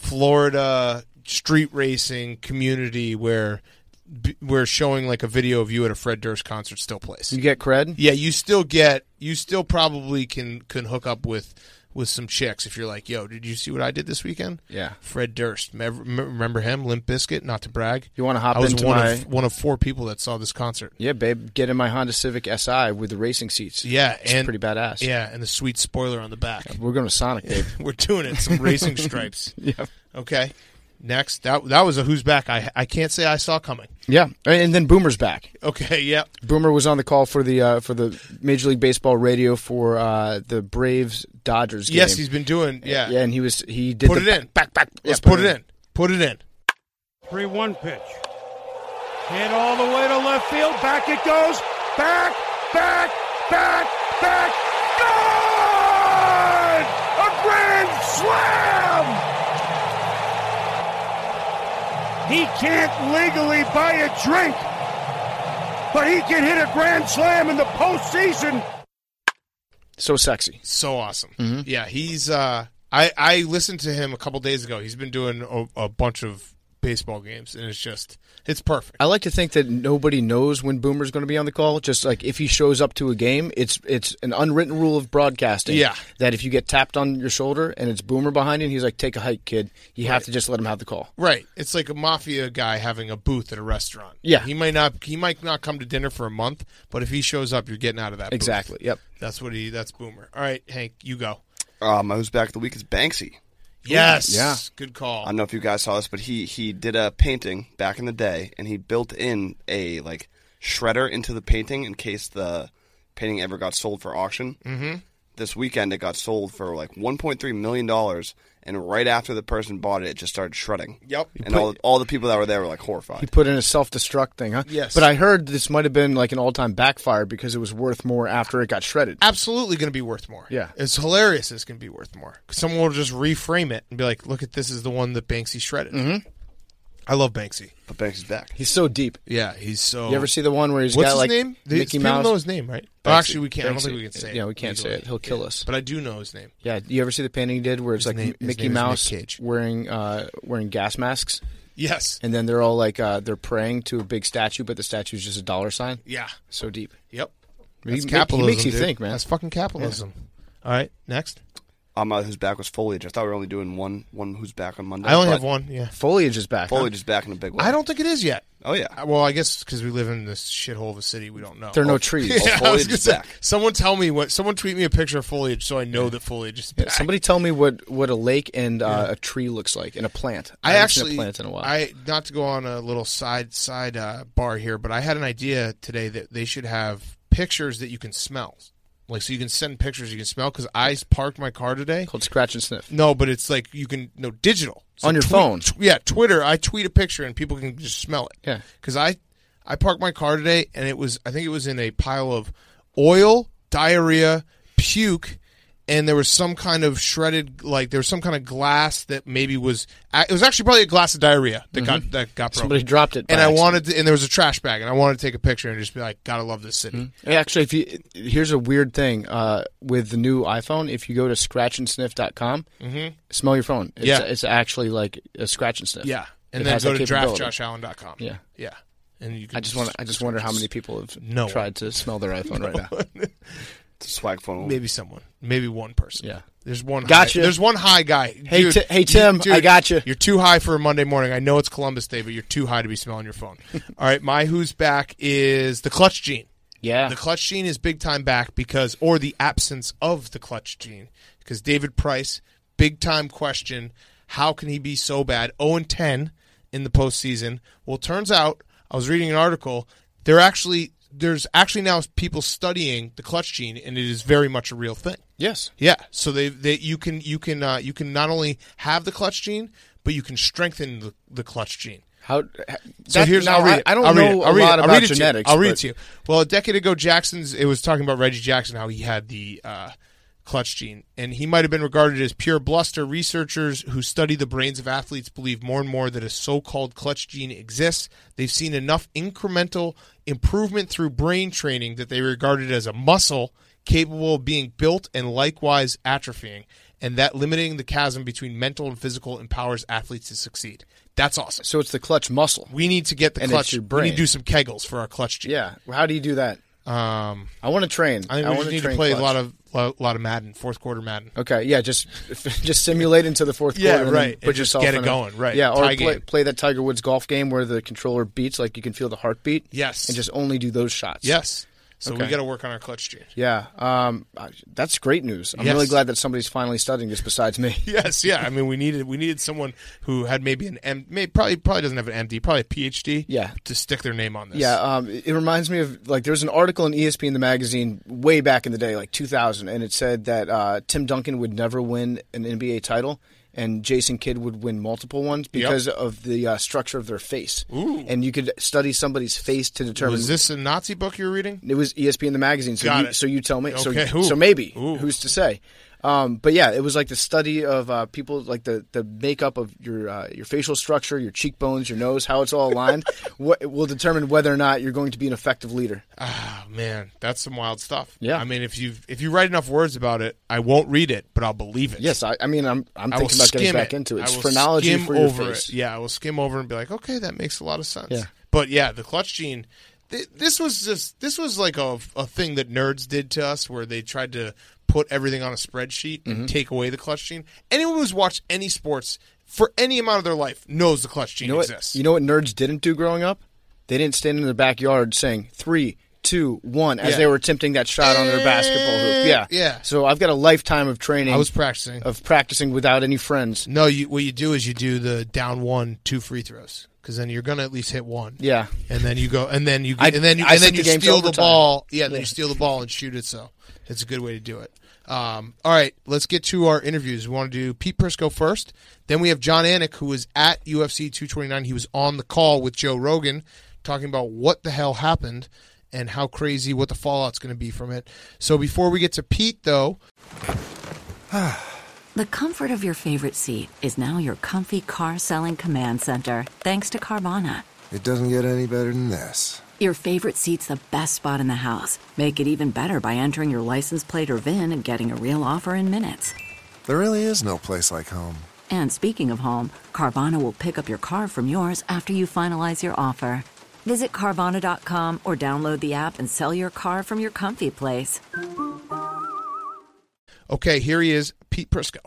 Florida street racing community where b- where showing like a video of you at a Fred Durst concert still plays. You get cred. Yeah, you still get you still probably can can hook up with with some chicks if you're like, yo, did you see what I did this weekend? Yeah. Fred Durst. Mev- m- Remember him? Limp Bizkit, not to brag. You want to hop I was into one my of one of four people that saw this concert. yeah, babe. Get in my Honda Civic S I with the racing seats. Yeah, it's and pretty badass. Yeah, and the sweet spoiler on the back. We're going to Sonic, babe. We're doing it. Some racing stripes. Yeah. Okay. Next, that that was a who's back. I I can't say I saw coming. Yeah, and then Boomer's back. Okay. Yeah. Boomer was on the call for the uh, for the Major League Baseball radio for uh, the Braves Dodgers game. Yes, he's been doing. Yeah. yeah, and he was he did Put the it in. Back back. Let's Yeah, put it in. Put it in. three one pitch. Hit all the way to left field. Back it goes. Back, back, back, back. Gone! A grand slam! He can't legally buy a drink, but he can hit a grand slam in the postseason. so sexy. So awesome. Mm-hmm. Yeah, he's. Uh, I I listened to him a couple days ago. He's been doing a, a bunch of baseball games, and it's just it's perfect. I like to think that nobody knows when Boomer's going to be on the call. Just like if he shows up to a game, it's it's an unwritten rule of broadcasting. Yeah. That if you get tapped on your shoulder and it's Boomer behind you, and he's like, "Take a hike, kid." You Right. have to just let him have the call. Right. It's like a mafia guy having a booth at a restaurant. Yeah. He might not he might not come to dinner for a month, but if he shows up, you're getting out of that booth. Exactly. Yep. That's what he that's Boomer. All right, Hank, you go. Um, who's back of the week is Banksy. Yes. Yeah. Good call. I don't know if you guys saw this, but he he did a painting back in the day, and he built in a like shredder into the painting in case the painting ever got sold for auction. Mm-hmm. This weekend, it got sold for like one point three million dollars, and right after the person bought it, it just started shredding. Yep. And all all the people that were there were like horrified. He put in a self-destruct thing, huh? Yes. But I heard this might have been like an all-time backfire because it was worth more after it got shredded. Absolutely going to be worth more. Yeah. It's hilarious it's going to be worth more. Someone will just reframe it and be like, look at this is the one that Banksy shredded. Mm-hmm. I love Banksy. But Banksy's back. He's so deep. Yeah, he's so... You ever see the one where he's What's got his like name? Mickey People Mouse? know his name, right? Oh, actually, we can't. I don't think we can say it. Yeah, we can't say legally. it. He'll kill Yeah. us. But I do know his name. Yeah, you ever see the painting he did where it's His like name- his Mickey name is Nick Mouse Cage. wearing uh, wearing gas masks, Yes. and then they're all like uh, they're praying to a big statue, but the statue is just a dollar sign. Yeah. So deep. Yep. He That's make- capitalism, He makes you dude. think, man. That's fucking capitalism. All right, next. Um, uh, who's back was Foliage. I thought we were only doing one one who's back on Monday. I only but have one, yeah. Foliage is back. huh? Foliage is back in a big way. I don't think it is yet. Oh, yeah. Uh, Well, I guess because we live in this shithole of a city, we don't know. There are no trees. Yeah, I was foliage gonna is say, back. Someone tell me what. Someone tweet me a picture of foliage so I know that foliage is back. Somebody tell me what, what a lake and uh, a tree looks like and a plant. I haven't actually, seen a plant in a while. I not to go on a little side side uh, bar here, but I had an idea today that they should have pictures that you can smell, like so you can send pictures you can smell. Because I parked my car today. Called scratch and sniff. No, but it's like you can no digital So On your tweet- phone. tw- yeah, Twitter. I tweet a picture and people can just smell it. Yeah. Because I I parked my car today and it was I think it was in a pile of oil, diarrhea, puke, and there was some kind of shredded like there was some kind of glass that maybe was it was actually probably a glass of diarrhea that got that got broken. Somebody dropped it. by and I accident. wanted to, and there was a trash bag and I wanted to take a picture and just be like, gotta love this city. Hey, Actually, if you here's a weird thing uh, with the new iPhone. If you go to scratch and sniff dot com, mm-hmm. smell your phone. It's, Yeah. it's actually like a scratch and sniff. Yeah, and It then has go that to draft capability. josh allen dot com. Yeah. yeah, and you can I just want. I just wonder how many people have No one. tried to smell their iPhone right now. It's a swag phone. maybe someone, maybe one person. Yeah. There's one. Gotcha. High, there's one high guy. Hey, Dude, Ti- hey, Tim, dude, I gotcha. You're too high for a Monday morning. I know it's Columbus Day, but you're too high to be smelling your phone. All right, my who's back is the clutch gene. Yeah. The clutch gene is big time back because, or the absence of the clutch gene, because David Price, big time question. How can he be so bad? oh and ten in the postseason. Well, it turns out I was reading an article. They're actually there's actually now people studying the clutch gene, and it is very much a real thing. Yes. Yeah, so they, they you can you can uh, you can not only have the clutch gene, but you can strengthen the, the clutch gene. How? So that- here's now, I'll read I, it. I don't I'll read know it. I'll a read lot it. I'll about read it to you. genetics. I'll read it but- to you. Well, a decade ago, Jackson's it was talking about Reggie Jackson, how he had the uh, clutch gene, and he might have been regarded as pure bluster. Researchers who study the brains of athletes believe more and more that a so-called clutch gene exists. They've seen enough incremental improvement through brain training that they regard it as a muscle capable of being built and likewise atrophying, and that limiting the chasm between mental and physical empowers athletes to succeed. That's awesome. So it's the clutch muscle. We need to get the And clutch. it's your We brain. need to do some kegels for our clutch gene. Yeah. How do you do that? Um, I want to train. I think we want just to need train to play clutch. a lot of lot, lot of Madden, fourth quarter Madden. Okay, yeah, just just simulate into the fourth Yeah, quarter. and right, then and Put just yourself get it in a- going, right, Yeah, or tie play, game. play that Tiger Woods golf game where the controller beats, like you can feel the heartbeat. Yes. and just only do those shots. Yes. So we Okay. got to work on our clutch gene. Yeah, um, I- that's great news. I'm Yes. really glad that somebody's finally studying this besides me. Yes, yeah. I mean, we needed we needed someone who had maybe an M, maybe probably probably doesn't have an M D, probably a P H D. Yeah. to stick their name on this. Yeah, um, it it reminds me of like there was an article in E S P N the magazine way back in the day, like two thousand, and it said that uh, Tim Duncan would never win an N B A title, and Jason Kidd would win multiple ones because of the uh, structure of their face. Ooh. And you could study somebody's face to determine. Was this a Nazi book you were reading? It was E S P N the magazine. So Got you, it. So you tell me. Okay, So, ooh. so maybe Ooh. who's to say? Um, but yeah, it was like the study of uh, people, like the, the makeup of your uh, your facial structure, your cheekbones, your nose, how it's all aligned, what will determine whether or not you're going to be an effective leader. Ah, man, that's some wild stuff. Yeah. I mean, if you if you write enough words about it, I won't read it, but I'll believe it. Yes, I, I mean, I'm I'm I will thinking about getting skim back it. into it. It's I will phrenology skim for your over face. it. Yeah, I will skim over and be like, okay, that makes a lot of sense. Yeah. But yeah, the clutch gene. Th- this was just this was like a a thing that nerds did to us, where they tried to put everything on a spreadsheet and Mm-hmm. take away the clutch gene. Anyone who's watched any sports for any amount of their life knows the clutch gene You know what? exists. You know what nerds didn't do growing up? They didn't stand in the backyard saying three, two, one as Yeah. they were attempting that shot on their basketball hoop. Yeah, Yeah. So I've got a lifetime of training. I was practicing. of practicing without any friends. No, you, what you do is you do the down one, two free throws, because then you're gonna at least hit one. Yeah. and then you go, and then you, I- and then you, I and then took you the game to steal the overtime. ball. Yeah, then Yeah. you steal the ball and shoot it. So it's a good way to do it. Um, all right, let's get to our interviews. We want to do Pete Prisco first. Then we have John Anik, who was at U F C two twenty-nine. He was on the call with Joe Rogan, talking about what the hell happened and how crazy, what the fallout's going to be from it. So before we get to Pete, though, The comfort of your favorite seat is now your comfy car selling command center, thanks to Carvana. It doesn't get any better than this. Your favorite seat's the best spot in the house. Make it even better by entering your license plate or V I N and getting a real offer in minutes. There really is no place like home. And speaking of home, Carvana will pick up your car from yours after you finalize your offer. Visit Carvana dot com or download the app and sell your car from your comfy place. okay, here he is, Pete Prisco.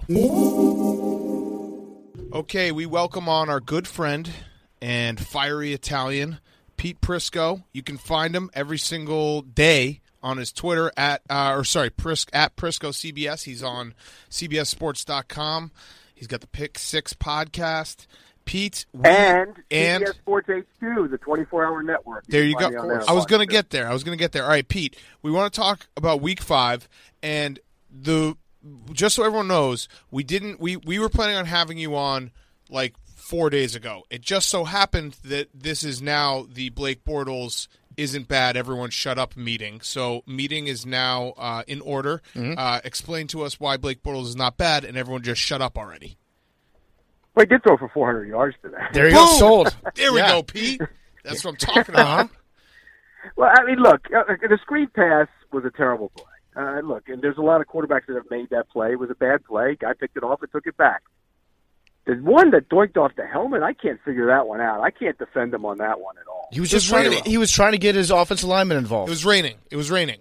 Okay, we welcome on our good friend and fiery Italian, Pete Prisco. You can find him every single day on his Twitter at, uh, or sorry, Pris, at Prisco C B S. He's on C B S Sports dot com. He's got the Pick Six podcast. Pete, we, and, and C B S Sports H Q, the twenty-four hour network. There you can go. find me on there I was a lot, going to too. get there. I was going to get there. All right, Pete, we want to talk about week five. And the just so everyone knows, we didn't. We, we were planning on having you on like four days ago. It just so happened that this is now the Blake Bortles isn't bad, everyone shut up meeting. So meeting is now uh, in order. Mm-hmm. Uh, explain to us why Blake Bortles is not bad, and everyone just shut up already. Well, he did throw for four hundred yards today. There you go, sold. There we Yeah. go, Pete. That's what I'm talking about. Well, I mean, look, uh, the screen pass was a terrible play. Uh, look, and there's a lot of quarterbacks that have made that play. It was a bad play. Guy picked it off and took it back. There's one that doinked off the helmet. I can't figure that one out. I can't defend him on that one at all. He was It was just trying raining. to, he was trying to get his offensive lineman involved. It was raining. It was raining.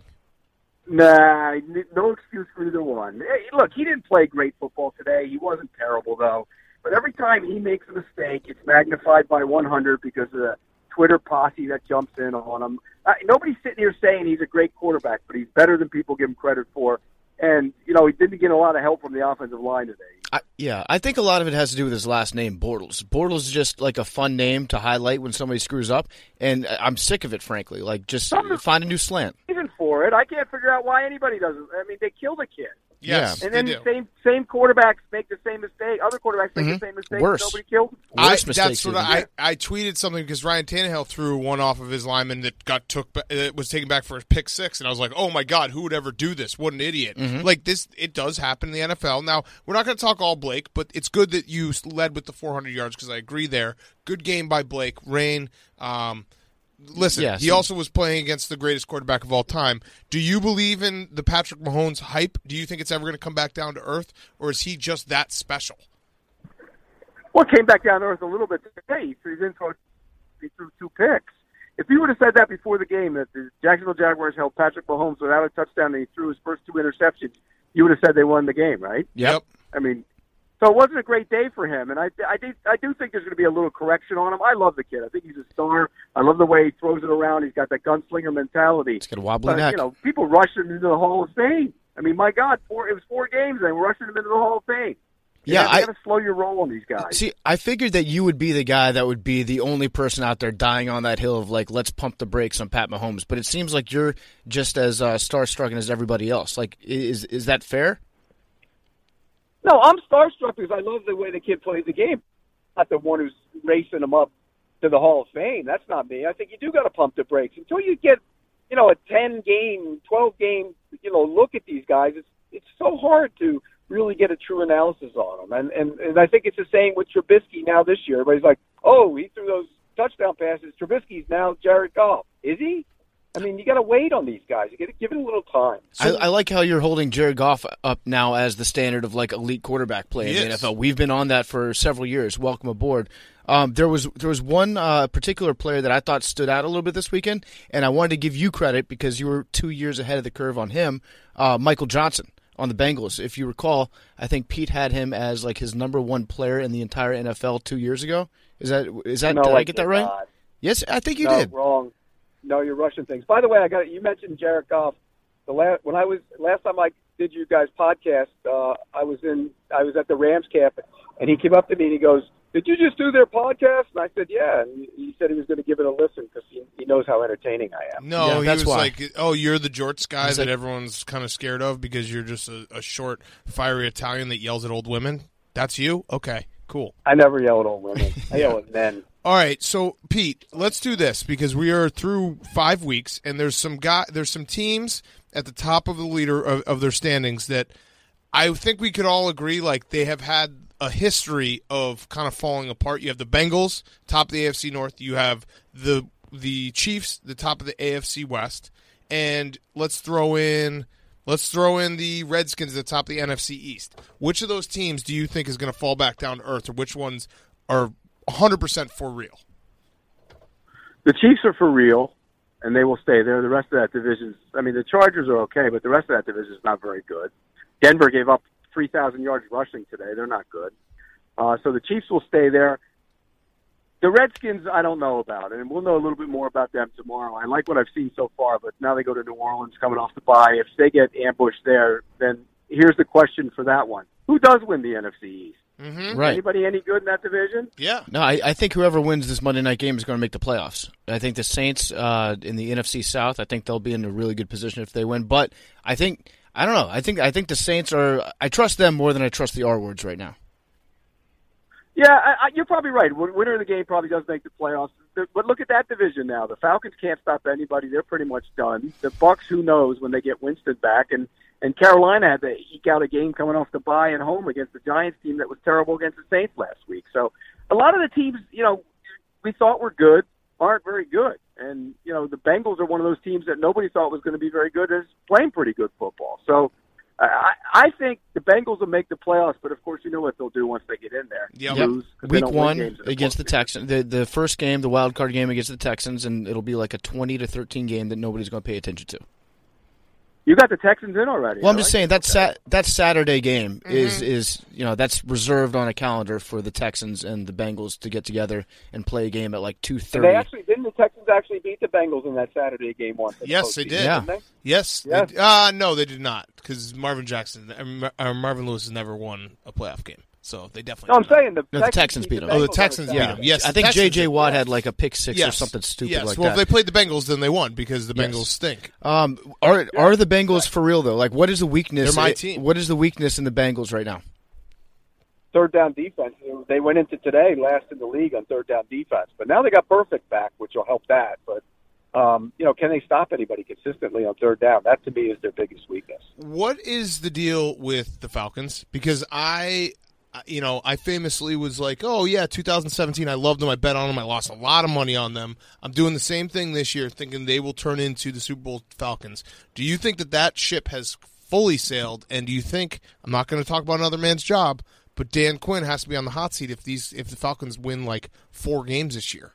Nah, no excuse for either one. Hey, look, he didn't play great football today. He wasn't terrible, though. But every time he makes a mistake, it's magnified by one hundred because of the Twitter posse that jumps in on him. Uh, nobody's sitting here saying he's a great quarterback, but he's better than people give him credit for. And, you know, he didn't get a lot of help from the offensive line today. I, yeah, I think a lot of it has to do with his last name, Bortles. Bortles is just like a fun name to highlight when somebody screws up, and I'm sick of it, frankly. Like, just find a new slant. Even for it, I can't figure out why anybody doesn't. I mean, they killed a kid. Yes, Yeah. And then they the do. same same quarterbacks make the same mistake. Other quarterbacks make Mhm. the same mistake. Worse. Nobody killed them. I, Worse mistakes that's what even. I, I tweeted something because Ryan Tannehill threw one off of his lineman that got took ba- uh, was taken back for a pick six, and I was like, oh my god, who would ever do this? What an idiot! Mm-hmm. Like this, it does happen in the N F L. Now we're not going to talk all Blake, but it's good that you led with the four hundred yards because I agree there. Good game by Blake. Rain. Um, Listen, Yeah, he so- also was playing against the greatest quarterback of all time. Do you believe in the Patrick Mahomes hype? Do you think it's ever going to come back down to earth, or is he just that special? Well, it came back down to earth a little bit today. So he didn't throw. He threw two picks. If you would have said that before the game, that the Jacksonville Jaguars held Patrick Mahomes without a touchdown and he threw his first two interceptions, you would have said they won the game, right? Yep. I mean, so it wasn't a great day for him, and I, I, do, I do think there's going to be a little correction on him. I love the kid. I think he's a star. I love the way he throws it around. He's got that gunslinger mentality. He's got a wobbly But, neck. you know, people rush him into the Hall of Fame. I mean, my God, four it was four games, and they were rushing him into the Hall of Fame. Yeah, you I- got to slow your roll on these guys. See, I figured that you would be the guy that would be the only person out there dying on that hill of, like, let's pump the brakes on Pat Mahomes. But it seems like you're just as uh, star-struck as everybody else. Like, is is that fair? No, I'm starstruck because I love the way the kid plays the game. Not the one who's racing him up to the Hall of Fame. That's not me. I think you do got to pump the brakes until you get, you know, a ten game, twelve game, you know, look at these guys. It's it's so hard to really get a true analysis on them. And, and, and I think it's the same with Trubisky now this year. Everybody's like, oh, he threw those touchdown passes. Trubisky's now Jared Goff. Is he? I mean, you got to wait on these guys. You got to give it a little time. I, I like how you're holding Jared Goff up now as the standard of like elite quarterback play in the N F L. We've been on that for several years. Welcome aboard. Um, there was there was one uh, particular player that I thought stood out a little bit this weekend, and I wanted to give you credit because you were two years ahead of the curve on him. Uh, Michael Johnson on the Bengals. If you recall, I think Pete had him as like his number one player in the entire N F L two years ago. Is that is that? No, did I I get that right? not. Yes, I think you no, did. Wrong. No, you're rushing things. By the way, I got you mentioned Jared Goff. The last when I was last time I did you guys podcast, uh, I was in I was at the Rams camp, and he came up to me and he goes, "Did you just do their podcast?" And I said, "Yeah." And he said he was going to give it a listen because he, he knows how entertaining I am. No, Yeah, he that's was why. like, "Oh, you're the jorts guy He's that like- everyone's kind of scared of because you're just a, a short, fiery Italian that yells at old women." That's you? Okay, cool. I never yell at old women. I yell at men. All right, so Pete, let's do this because we are through five weeks, and there's some guy, there's some teams at the top of the leader of, of their standings that I think we could all agree like they have had a history of kind of falling apart. You have the Bengals, top of the A F C North. You have the the Chiefs, the top of the A F C West, and let's throw in let's throw in the Redskins at the top of the N F C East. Which of those teams do you think is going to fall back down to earth, or which ones are one hundred percent for real? The Chiefs are for real, and they will stay there. The rest of that division, I mean, the Chargers are okay, but the rest of that division is not very good. Denver gave up three thousand yards rushing today. They're not good. Uh, so the Chiefs will stay there. The Redskins, I don't know about, and we'll know a little bit more about them tomorrow. I like what I've seen so far, but now they go to New Orleans coming off the bye. If they get ambushed there, then here's the question for that one. Who does win the N F C East? Mm-hmm. Right. Anybody any good in that division? Yeah. No, I, I think whoever wins this Monday night game is going to make the playoffs. I think the Saints uh, in the N F C South, I think they'll be in a really good position if they win. But I think I don't know. I think I think the Saints are. I trust them more than I trust the R words right now. Yeah, I, I, you're probably right. Winner of the game probably does make the playoffs. But look at that division now. The Falcons can't stop anybody. They're pretty much done. The Bucks, who knows when they get Winston back. And, and Carolina had to eke out a game coming off the bye at home against the Giants team that was terrible against the Saints last week. So a lot of the teams, you know, we thought were good aren't very good. And, you know, the Bengals are one of those teams that nobody thought was going to be very good and is playing pretty good football. So I, I think the Bengals will make the playoffs, but of course you know what they'll do once they get in there. Yep. Lose, 'cause they Week don't win one games in the against the postseason. Texans, the the first game, the wild card game against the Texans, and it'll be like a twenty to thirteen game that nobody's going to pay attention to. You got the Texans in already. Well, I'm I just like saying it. that sat, that Saturday game Mm-hmm. is is you know that's reserved on a calendar for the Texans and the Bengals to get together and play a game at like two And thirty. they actually didn't the Texans actually beat the Bengals in that Saturday game once? in the Yes, they postseason, did. Yeah. didn't they? Yes. Yeah. They, uh, no, they did not because Marvin Jackson, uh, Mar- uh, Marvin Lewis has never won a playoff game, so they definitely. No, I'm did not. saying the, No, the Texans beat them. Oh, the Bengals on Texans beat Saturday. them. Yes, I the think Texans J J did. Watt had like a pick six Yes. or something stupid yes. like well, that. if they played the Bengals, then they won because the Yes. Bengals stink. Um, are are the Bengals for real though? Like, what is the weakness? They're my team. What is the weakness in the Bengals right now? Third down defense. They went into today last in the league on third down defense, but now they got Perfect back, which will help that. But um, you know, can they stop anybody consistently on third down? That to me is their biggest weakness. What is the deal with the Falcons? Because I, you know, I famously was like, oh, yeah, two thousand seventeen, I loved them. I bet on them. I lost a lot of money on them. I'm doing the same thing this year, thinking they will turn into the Super Bowl Falcons. Do you think that that ship has fully sailed? And do you think, I'm not going to talk about another man's job, but Dan Quinn has to be on the hot seat if these if the Falcons win like four games this year?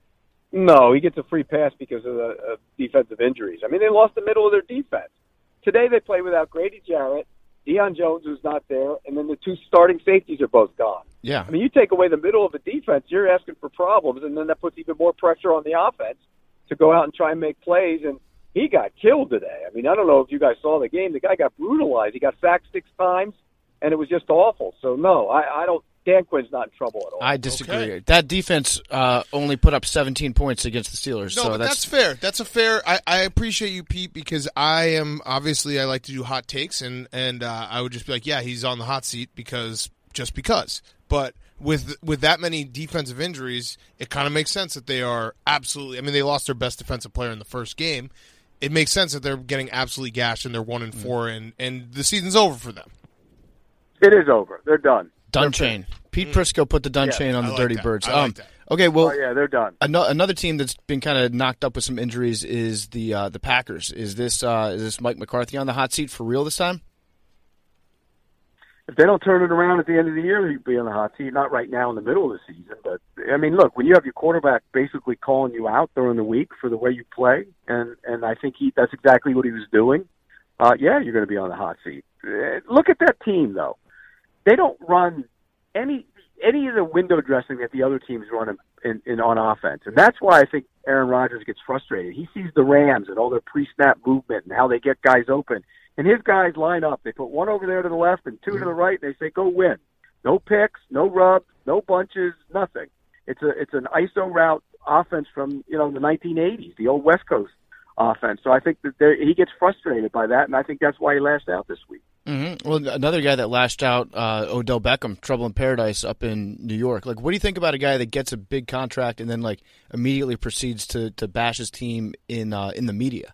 No, he gets a free pass because of the uh, defensive injuries. I mean, they lost the middle of their defense. Today they play without Grady Jarrett, Deion Jones, who's not there, and then the two starting safeties are both gone. Yeah. I mean, you take away the middle of the defense, you're asking for problems, and then that puts even more pressure on the offense to go out and try and make plays. And he got killed today. I mean, I don't know if you guys saw the game. The guy got brutalized. He got sacked six times, and it was just awful. So, no, I, I don't. Dan Quinn's not in trouble at all. I disagree. Okay. That defense uh, only put up seventeen points against the Steelers. No, so but that's, that's fair. That's a fair. I, I appreciate you, Pete, because I am obviously I like to do hot takes, and and uh, I would just be like, yeah, he's on the hot seat because just because. But with with that many defensive injuries, it kind of makes sense that they are absolutely. I mean, they lost their best defensive player in the first game. it makes sense that they're getting absolutely gashed and they're one and four, and, and the season's over for them. It is over. They're done. Dun chain. Pete Prisco put the dun Yeah, chain on I the like Dirty that. Birds. I Um, like that. Okay, well, Oh, yeah, they're done. ano- another team that's been kind of knocked up with some injuries is the uh, the Packers. Is this uh, is this Mike McCarthy on the hot seat for real this time? If they don't turn it around at the end of the year, he'd be on the hot seat. Not right now in the middle of the season, but I mean, look, when you have your quarterback basically calling you out during the week for the way you play, and and I think he that's exactly what he was doing. Uh, yeah, you're going to be on the hot seat. Uh, look at that team, though. They don't run any any of the window dressing that the other teams run in, in, in on offense, and that's why I think Aaron Rodgers gets frustrated. He sees the Rams and all their pre-snap movement and how they get guys open. And his guys line up. They put one over there to the left and two to the right, and they say, go win. No picks, no rubs, no bunches, nothing. It's a it's an I S O route offense from, you know, the nineteen eighties, the old West Coast offense. So I think that there, he gets frustrated by that, and I think that's why he lashed out this week. Mm-hmm. Well, another guy that lashed out, uh, Odell Beckham, Trouble in Paradise up in New York. Like, what do you think about a guy that gets a big contract and then, like, immediately proceeds to, to bash his team in uh, in the media?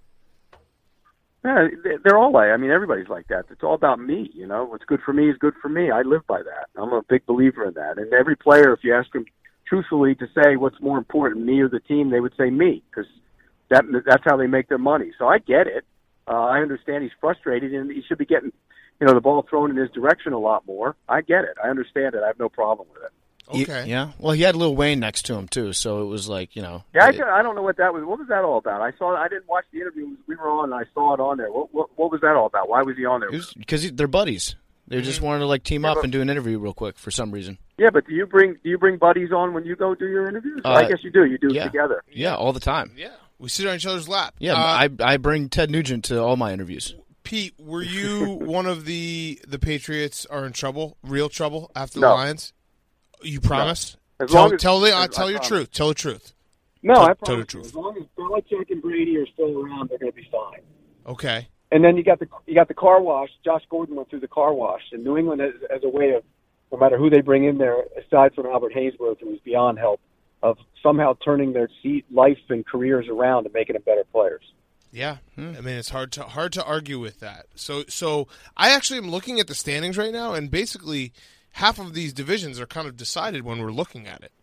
Yeah, they're all like, I mean, everybody's like that. It's all about me, you know. What's good for me is good for me. I live by that. I'm a big believer in that. And every player, if you ask them truthfully to say what's more important, me or the team, they would say me, because that, that's how they make their money. So I get it. Uh, I understand he's frustrated, and he should be getting, you know, the ball thrown in his direction a lot more. I get it. I understand it. I have no problem with it. Okay. He, yeah. Well, he had Lil Wayne next to him too, so it was like, you know. Yeah, I, it, I don't know what that was. What was that all about? I saw. I didn't watch the interview. We were on, and I saw it on there. What What, what was that all about? Why was he on there? Because they're buddies. They mm-hmm. just wanted to like team yeah, up but, and do an interview real quick for some reason. Yeah, but do you bring do you bring buddies on when you go do your interviews? Uh, I guess you do. You do yeah. it together. Yeah, all the time. Yeah, we sit on each other's lap. Yeah, uh, I I bring Ted Nugent to all my interviews. Pete, were you one of the the Patriots are in trouble, real trouble after no. the Lions? You promise? No. As tell long as, tell the as, uh, tell I your promise. truth. Tell the truth. No, tell, I promise. Tell the truth. As long as Belichick and Brady are still around, they're going to be fine. Okay. And then you got the you got the car wash. Josh Gordon went through the car wash, and New England has, has a way of, no matter who they bring in there, aside from Albert Hainsworth, who is beyond help, of somehow turning their seat, life and careers around and making them better players. Yeah, hmm. I mean it's hard to hard to argue with that. So so I actually am looking at the standings right now, and basically half of these divisions are kind of decided when we're looking at it.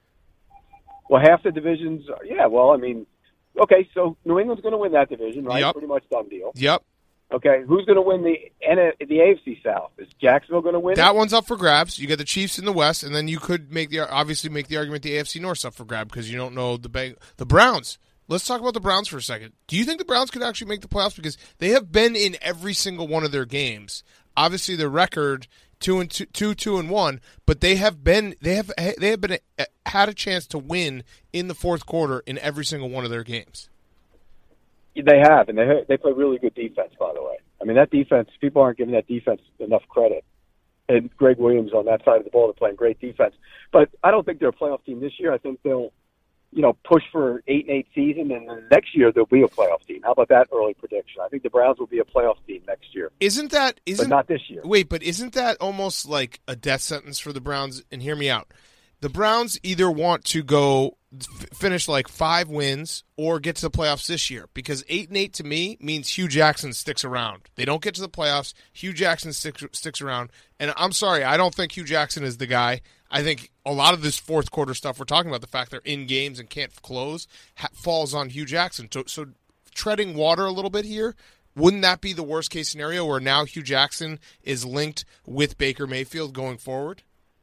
Well, half the divisions, are, yeah. Well, I mean, okay, so New England's going to win that division, right? Yep. Pretty much done deal. Yep. Okay, who's going to win the the A F C South? Is Jacksonville going to win? That it? one's up for grabs. You got the Chiefs in the West, and then you could make the obviously make the argument the A F C North's up for grab because you don't know the bang, the Browns. Let's talk about the Browns for a second. Do you think the Browns could actually make the playoffs because they have been in every single one of their games? Obviously, their record two and two, two, two and one, but they have been they have they have been had a chance to win in the fourth quarter in every single one of their games. They have, and they they play really good defense, by the way. I mean, that defense, people aren't giving that defense enough credit. And Greg Williams on that side of the ball, they're playing great defense. But I don't think they're a playoff team this year. I think they'll, you know, push for eight and eight season, and then next year they'll be a playoff team. How about that early prediction? I think the Browns will be a playoff team next year. Isn't that isn't but not this year? Wait, but isn't that almost like a death sentence for the Browns? And hear me out. The Browns either want to go f- finish like five wins or get to the playoffs this year because eight and eight to me means Hugh Jackson sticks around. They don't get to the playoffs. Hugh Jackson sticks sticks around, and I'm sorry, I don't think Hugh Jackson is the guy. I think a lot of this fourth quarter stuff we're talking about, the fact they're in games and can't close, ha- falls on Hugh Jackson. So, so treading water a little bit here. Wouldn't that be the worst case scenario where now Hugh Jackson is linked with Baker Mayfield going forward?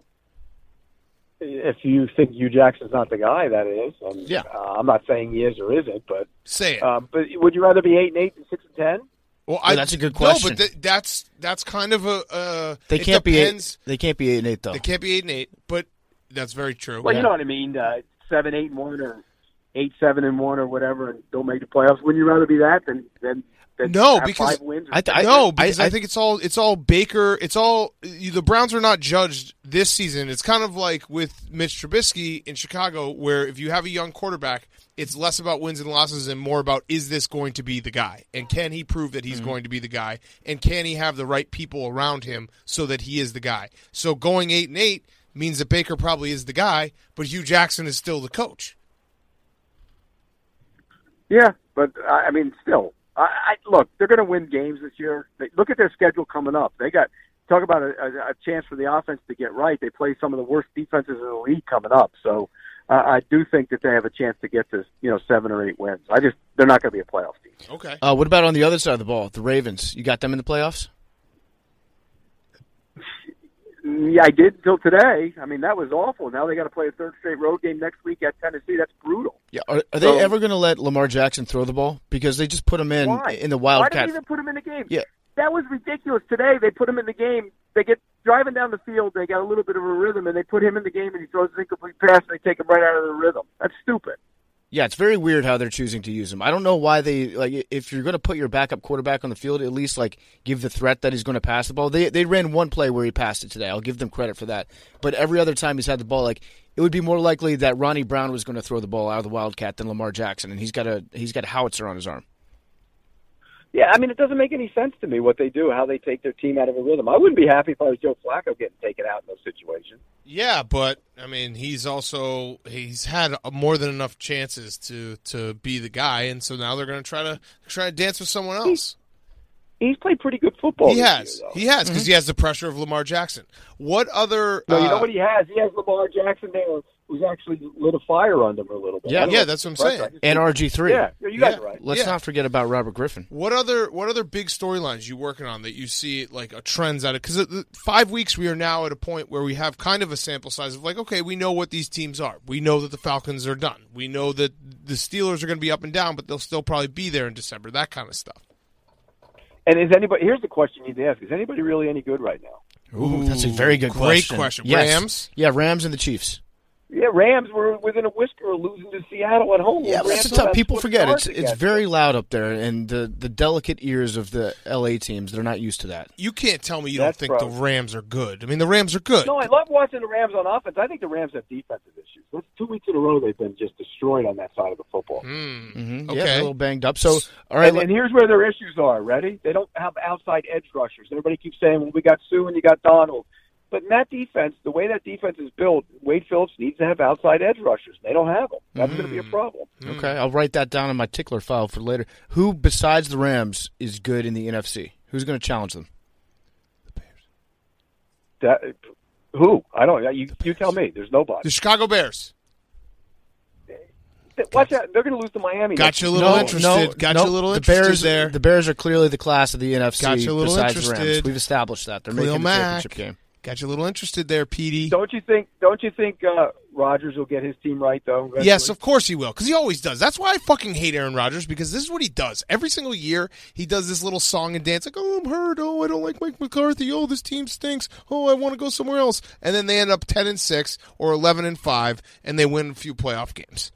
If you think Hugh Jackson's not the guy, that is. Um, yeah. Uh, I'm not saying he is or isn't, but say it. Uh, but would you rather be eight and eight than six and ten? Well, I, yeah, that's a good question. No, but th- that's that's kind of a. Uh, they it can't depends. be eight. They can't be eight and eight though. They can't be eight and eight, but that's very true. Well, yeah. you know what I mean. Uh, seven, eight and one, or eight, seven and one, or whatever, and don't make the playoffs. Wouldn't you rather be that than than? No, have because five wins I, I, no, because I, I, I think it's all it's all Baker. It's all the Browns are not judged this season. It's kind of like with Mitch Trubisky in Chicago, where if you have a young quarterback, it's less about wins and losses and more about is this going to be the guy, and can he prove that he's mm-hmm. going to be the guy, and can he have the right people around him so that he is the guy. So going eight and eight means that Baker probably is the guy, but Hugh Jackson is still the coach. Yeah, But I mean, still, I, I look. They're going to win games this year. They, look at their schedule coming up. They got talk about a, a, a chance for the offense to get right. They play some of the worst defenses in the league coming up. So uh, I do think that they have a chance to get to you know seven or eight wins. I just they're not going to be a playoff team. Okay. Uh, what about on the other side of the ball, the Ravens? You got them in the playoffs? Yeah, I did until today. I mean, that was awful. Now they got to play a third straight road game next week at Tennessee. That's brutal. Yeah, are, are they So- ever going to let Lamar Jackson throw the ball? Because they just put him in Why? in the Why Wildcat. did they even put him in the game? Yeah. That was ridiculous. Today they put him in the game. They get driving down the field. They got a little bit of a rhythm, and they put him in the game, and he throws an incomplete pass, and they take him right out of the rhythm. That's stupid. Yeah, it's very weird how they're choosing to use him. I don't know why they like. If you're going to put your backup quarterback on the field, at least like give the threat that he's going to pass the ball. They they ran one play where he passed it today. I'll give them credit for that. But every other time he's had the ball, like it would be more likely that Ronnie Brown was going to throw the ball out of the Wildcat than Lamar Jackson, and he's got a he's got a howitzer on his arm. Yeah, I mean, it doesn't make any sense to me what they do, how they take their team out of a rhythm. I wouldn't be happy if I was Joe Flacco getting taken out in those situations. Yeah, but I mean, he's also he's had more than enough chances to, to be the guy, and so now they're going to try to try to dance with someone else. He's played pretty good football. He this has, year, though. he has, because he has the pressure of Lamar Jackson. What other? No, you uh, know what he has? He has Lamar Jackson there, who's actually lit a fire under him a little bit. Yeah, I don't yeah, know that's if what I'm it's saying. right. And R G three. Yeah, you guys Yeah. are right. Let's Yeah. not forget about Robert Griffin. What other what other big storylines you working on that you see like a trends out of? Because five weeks we are now at a point where we have kind of a sample size of like, okay, we know what these teams are. We know that the Falcons are done. We know that the Steelers are going to be up and down, but they'll still probably be there in December. That kind of stuff. And is anybody? Here's the question you need to ask: is anybody really any good right now? Ooh, that's a very good great question. question. Yes. Rams? Yeah, Rams and the Chiefs. Yeah, Rams were within a whisker of losing to Seattle at home. Yeah, Rams that's a are tough. not People splitting forget cards it's it's against very them. loud up there, and the, the delicate ears of the L A teams, they're not used to that. You can't tell me you That's don't think right. the Rams are good. I mean, the Rams are good. No, I love watching the Rams on offense. I think the Rams have defensive issues. That's two weeks in a row they've been just destroyed on that side of the football. Mm. Mm-hmm. Okay. Yeah, they're a little banged up. So, all right, And, and here's where their issues are. Ready? They don't have outside edge rushers. Everybody keeps saying, well, we got Sue and you got Donald. But in that defense, the way that defense is built, Wade Phillips needs to have outside edge rushers. They don't have them. That's going to be a problem. okay, I'll write that down in my tickler file for later. Who besides the Rams is good in the N F C? Who's going to challenge them? That, who? I don't. You you tell me. There's nobody. The Chicago Bears. Watch out. They're going to lose to Miami. Got next you a week. little No, interested. no, Got no, you a little the interested Bears, there. The Bears are clearly the class of the N F C Got you a little besides the interested. Rams. We've established that. They're Khalil making the Mack. championship game. Got you a little interested there, Petey. Don't you think? Don't you think uh, Rodgers will get his team right though? eventually? Yes, of course he will, because he always does. That's why I fucking hate Aaron Rodgers, because this is what he does. Every single year, he does this little song and dance, like, oh, I'm hurt, oh, I don't like Mike McCarthy, oh, this team stinks, oh, I want to go somewhere else. And then they end up ten and six or eleven and five, and they win a few playoff games.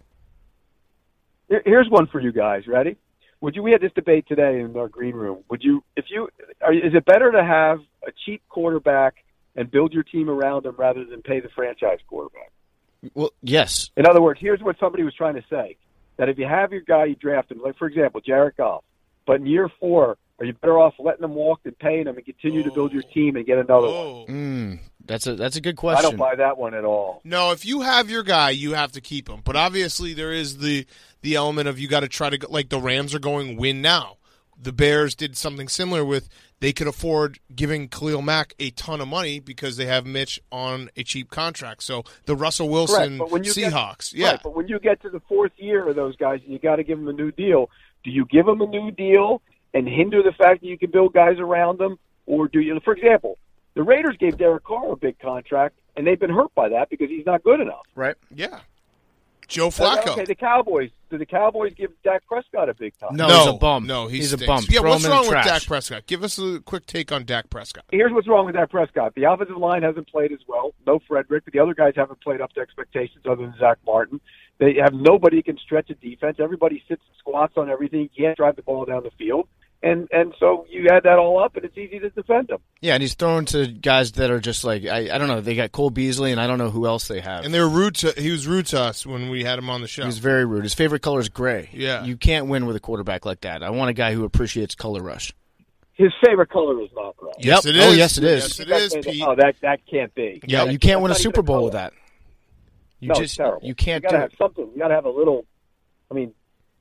Here- Here's one for you guys. Ready? Would you? We had this debate today in our green room. Would you? If you, are, is it better to have a cheap quarterback and build your team around him rather than pay the franchise quarterback? Well, yes. In other words, here's what somebody was trying to say: that if you have your guy you drafted, like for example, Jared Goff, but in year four, are you better off letting him walk than paying him and continue to build your team and get another one? Oh. Mm, that's a that's a good I question. don't buy that one at all. No, if you have your guy, you have to keep him. But obviously, there is the the element of you got to try to go, like the Rams are going win now. The Bears did something similar with they could afford giving Khalil Mack a ton of money because they have Mitch on a cheap contract. So the Russell Wilson Correct, but when you get- Seahawks, yeah. Right, but when you get to the fourth year of those guys, you got to give them a new deal. Do you give them a new deal and hinder the fact that you can build guys around them, or do you? For example, the Raiders gave Derek Carr a big contract, and they've been hurt by that because he's not good enough. Right? Yeah. Joe Flacco. Okay, the Cowboys. Do the Cowboys give Dak Prescott a big contract? No, no, he's a bum. No, he he's a stinks. bum. Yeah, Throw what's him in wrong the with trash. Dak Prescott? Give us a quick take on Dak Prescott. Here's what's wrong with Dak Prescott. The offensive line hasn't played as well. No Frederick. But the other guys haven't played up to expectations other than Zach Martin. They have nobody who can stretch a defense. Everybody sits and squats on everything. You can't drive the ball down the field. And and so you add that all up, and it's easy to defend them. Yeah, and he's throwing to guys that are just like, I, I don't know, they got Cole Beasley, and I don't know who else they have. And they were rude to he was rude to us when we had him on the show. He was very rude. His favorite color is gray. Yeah. You can't win with a quarterback like that. I want a guy who appreciates color rush. His favorite color is not gray. Yes, Yep. it Oh, is. yes, it is. Yes, it is, Pete. Oh, that that can't be. Yeah, That- you can't win a that's not Super even Bowl color. with that. You no, just it's terrible. you can't you gotta do have it. something. You got to have a little. I mean,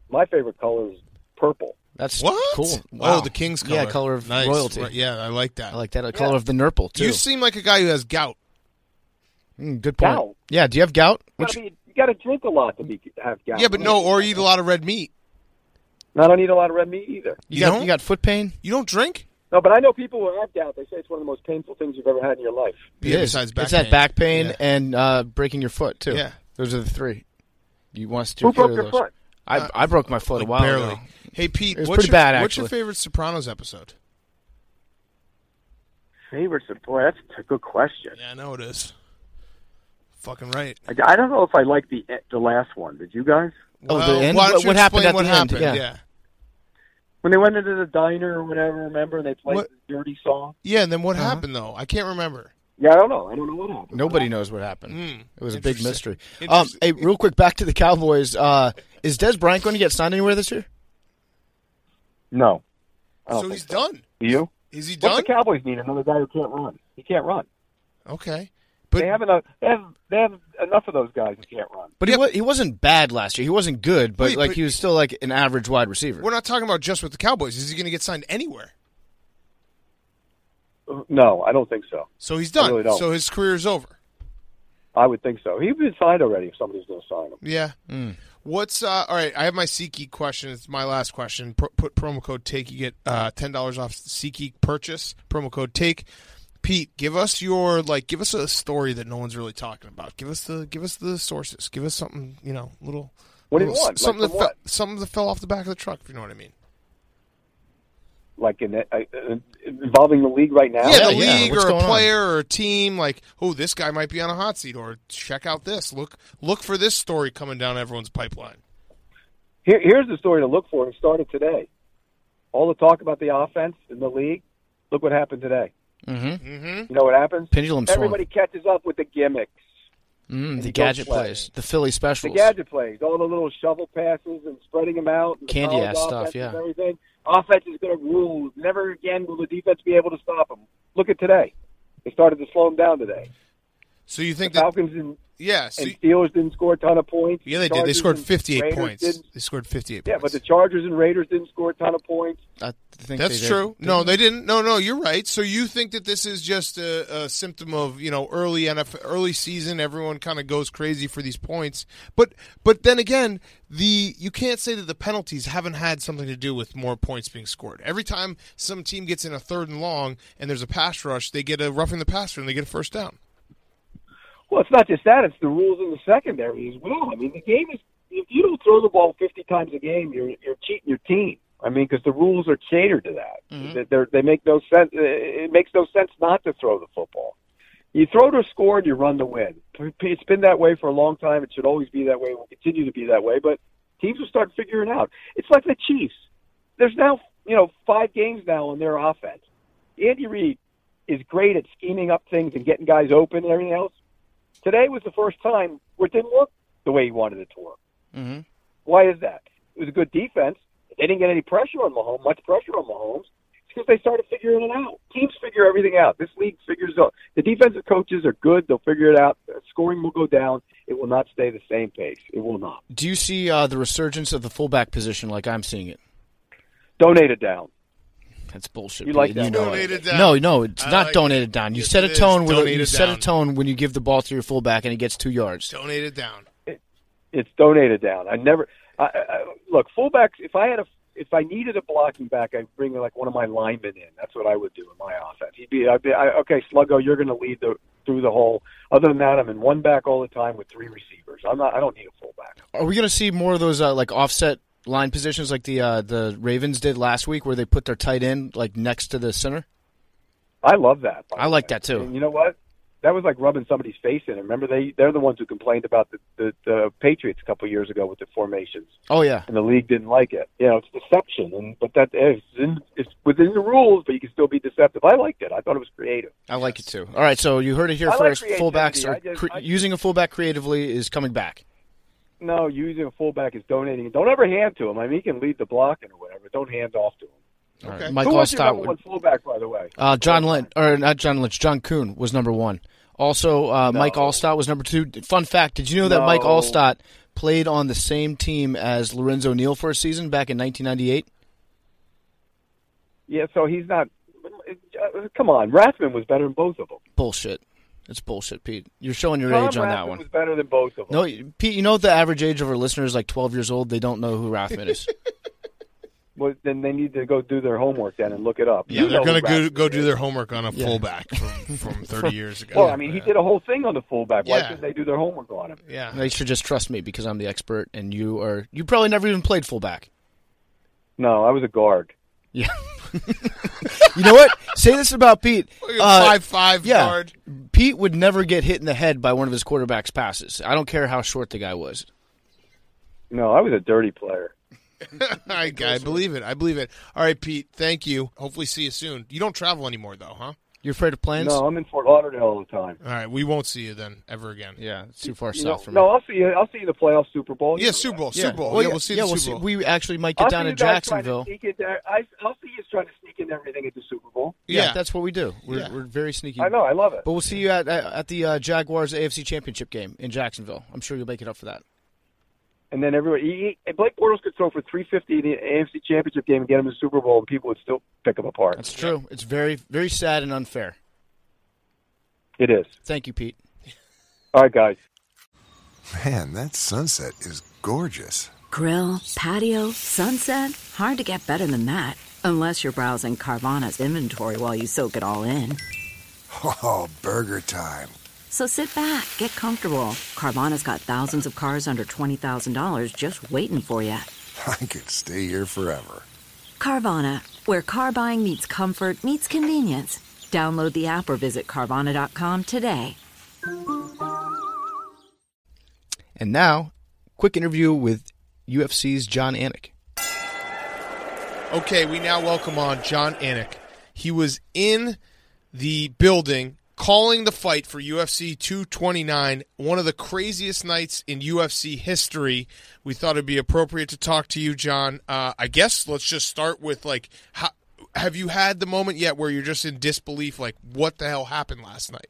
my favorite color is purple. That's What? cool. Oh, the King's color. Yeah, color of Nice. royalty. Right, yeah, I like that. I like that. The color of the Nurple, too. You seem like a guy who has gout. Mm, good point. Gout? Yeah, do you have gout? You gotta, be, you gotta drink a lot to be have gout. Yeah, but no, or eat a lot of red meat. I don't eat a lot of red meat either. You, You got don't? you got foot pain? You don't drink? No, but I know people who have gout. They say it's one of the most painful things you've ever had in your life. Yeah, It is. besides back it's that pain. back pain Yeah. and uh, breaking your foot, too. Yeah. Those are the three. You want to steer Who clear broke of your those. foot? I, Uh, I broke my foot Like a while barely. ago. Hey, Pete, It was what's pretty your, bad, what's your actually. favorite Sopranos episode? Favorites? Boy, that's a good question. Yeah, I know it is. Fucking right. I, I don't know if I like the the last one. Did you guys? Oh, Well, the end? why don't What- you what happened explain at what the end? happened? Yeah. yeah. When they went into the diner or whatever, remember, and they played What? the dirty song? Yeah, and then what Uh-huh. happened, though? I can't remember. Yeah, I don't know. I don't know what happened. Nobody knows what happened. Mm, It was a big interesting. mystery. Um, Interesting. hey, real quick, back to the Cowboys. Uh, is Des Bryant going to get signed anywhere this year? No. I don't So think he's done. Do you? Is he What done? the Cowboys need? Another guy who can't run. He can't run. Okay. they But have enough. They have, they have enough of those guys who can't run. But he, wa- he wasn't bad last year. He wasn't good, but Wait, like but- he was still like an average wide receiver. we're not talking about just with the Cowboys. Is he going to get signed anywhere? No, I don't think so. So he's I done. really don't. So his career is over. I would think so. He's been signed already. If somebody's going to sign him. Yeah. Mm. What's uh? All right, I have my SeatGeek question. It's my last question. Pro- put promo code TAKE. You get uh ten dollars off SeatGeek purchase. Promo code TAKE. Pete, give us your like. Give us a story that no one's really talking about. Give us the. Give us the sources. Give us something. You know, little. What do you little- want? Something Like that from fe- something that fell off the back of the truck. If you know what I mean. Like in, uh, uh, involving the league right now. Yeah, the yeah. league What's or a going on? player or a team. Like, oh, this guy might be on a hot seat. Or check out this. Look, look for this story coming down everyone's pipeline. Here, here's the story to look for. It started today. All the talk about the offense in the league. Look what happened today. Mm-hmm. Mm-hmm. You know what happens? Pendulum swung. Everybody catches up with the gimmicks. Mm, the you don't gadget play. plays, the Philly The specials. gadget plays, all the little shovel passes and spreading them out, and the Candy college ass stuff, offense yeah. and everything. Offense is going to rule. Never again will the defense be able to stop them. Look at today; they started to slow them down today. So you think The that? Falcons and, Yeah. So, and Steelers didn't score a ton of points. yeah, they did. They Chargers scored and fifty-eight Raiders points. didn't. They scored fifty-eight Yeah, points. but the Chargers and Raiders didn't score a ton of points. I think That's they did. true. Didn't No, they didn't. No, no, you're right. So you think that this is just a, a symptom of you know early N F L, early season? Everyone kind of goes crazy for these points, but but then again, the you can't say that the penalties haven't had something to do with more points being scored. Every time some team gets in a third and long and there's a pass rush, they get a roughing the passer and they get a first down. Well, it's not just that; it's the rules in the secondary as well. I mean, the game is if you don't throw the ball fifty times a game, you're you're cheating your team. I mean, because the rules are catered to that. Mm-hmm. They're, they make no sense. It makes no sense not to throw the football. You throw to score and you run to win. It's been that way for a long time. It should always be that way. It will continue to be that way. But teams will start figuring out. It's like the Chiefs. There's now, you know, five games now on their offense. Andy Reid is great at scheming up things and getting guys open and everything else. Today was the first time where it didn't work the way he wanted it to work. Mm-hmm. Why is that? It was a good defense. They didn't get any pressure on Mahomes, much pressure on Mahomes, because they started figuring it out. Teams figure everything out. This league figures out. The defensive coaches are good. They'll figure it out. Scoring will go down. It will not stay the same pace. It will not. Do you see uh, the resurgence of the fullback position like I'm seeing it? Donate it down. That's bullshit. You like Pete. that? You know Donate it. it down. No, no, it's I not like donated it. down. You Yes, set it a is. tone with Donate you it set a down. tone when you give the ball to your fullback and he gets two yards. Donate it down. It's donated down. I never I, I, look fullbacks. If I had a if I needed a blocking back, I'd bring like one of my linemen in. That's what I would do in my offense. He'd be, I'd be I, okay, Sluggo, you're going to lead the through the whole. Other than that, I'm in one back all the time with three receivers. I'm not. I don't need a fullback. Are we going to see more of those uh, like offset line positions like the uh, the Ravens did last week, where they put their tight end like next to the center? I love that. I like that too. And you know what? That was like rubbing somebody's face in it. Remember, they they're the ones who complained about the, the, the Patriots a couple of years ago with the formations. Oh yeah, and the league didn't like it. You know, it's deception, and but that is in, it's within the rules, but you can still be deceptive. I liked it. I thought it was creative. I like it too. All right, so you heard it here I like first. creativity. Fullbacks are I just- cre- I- using a fullback creatively is coming back. No, using a fullback is donating. Don't ever hand to him. I mean, he can lead the blocking or whatever. Don't hand off to him. All right. Okay. Michael Who was your number Ostad- one fullback, by the way? Uh, John Lynch, or not John Lynch, John Kuhn was number one. Also, uh, No. Mike Allstott was number two. Fun fact, did you know that Mike No. Allstott played on the same team as Lorenzo Neal for a season back in nineteen ninety-eight? Yeah, so he's not. Uh, come on, Rathman was better than both of them. Bullshit. It's bullshit, Pete. You're showing your Tom age on Rathman that one. was better than both of them. No, Pete, you know the average age of our listeners is like twelve years old? They don't know who Rathman is. Well, then they need to go do their homework then and look it up. Yeah, You they're know going who to go, Rathman go do is. their homework on a Yeah. fullback from, from thirty years ago. Well, I mean, he did a whole thing on the fullback. Why Yeah. shouldn't they do their homework on him? Yeah. They should just trust me because I'm the expert, and you are. You probably never even played fullback. No, I was a guard. Yeah. You know what? Say this about Pete. Five five yeah, guard. Pete would never get hit in the head by one of his quarterback's passes. I don't care how short the guy was. No, I was a dirty player. I, I believe it. I believe it. All right, Pete, thank you. Hopefully see you soon. You don't travel anymore, though, huh? You're afraid of planes? No, I'm in Fort Lauderdale all the time. All right, we won't see you then ever again. Yeah, it's too far You south know, from no, me. I'll see you. I'll see you in the playoff Super Bowl. You Yeah, know Super that. Bowl, Yeah. Super Bowl. Well, yeah, we'll see yeah, the we'll Super Bowl. See, we actually might get I'll down see to you guys Jacksonville. Trying to sneak in there. I, I'll see you trying to sneak in everything at the Super Bowl. Yeah, Yeah. that's what we do. We're, Yeah. we're very sneaky. I know. I love it. But we'll see you at at, at the uh, Jaguars A F C Championship game in Jacksonville. I'm sure you'll make it up for that. And then everyone, he, he, Blake Bortles could throw for three fifty in the A F C Championship game and get him in the Super Bowl, and people would still pick him apart. That's true. It's very, very sad and unfair. It is. Thank you, Pete. All right, guys. Man, that sunset is gorgeous. Grill, patio, sunset. Hard to get better than that. Unless you're browsing Carvana's inventory while you soak it all in. Oh, burger time. So sit back, get comfortable. Carvana's got thousands of cars under twenty thousand dollars just waiting for you. I could stay here forever. Carvana, where car buying meets comfort, meets convenience. Download the app or visit Carvana dot com today. And now, quick interview with U F C's John Anik. Okay, we now welcome on John Anik. He was in the building calling the fight for U F C two twenty-nine, one of the craziest nights in U F C history. We thought it'd be appropriate to talk to you, John. Uh, I guess let's just start with, like, how, have you had the moment yet where you're just in disbelief, like, what the hell happened last night?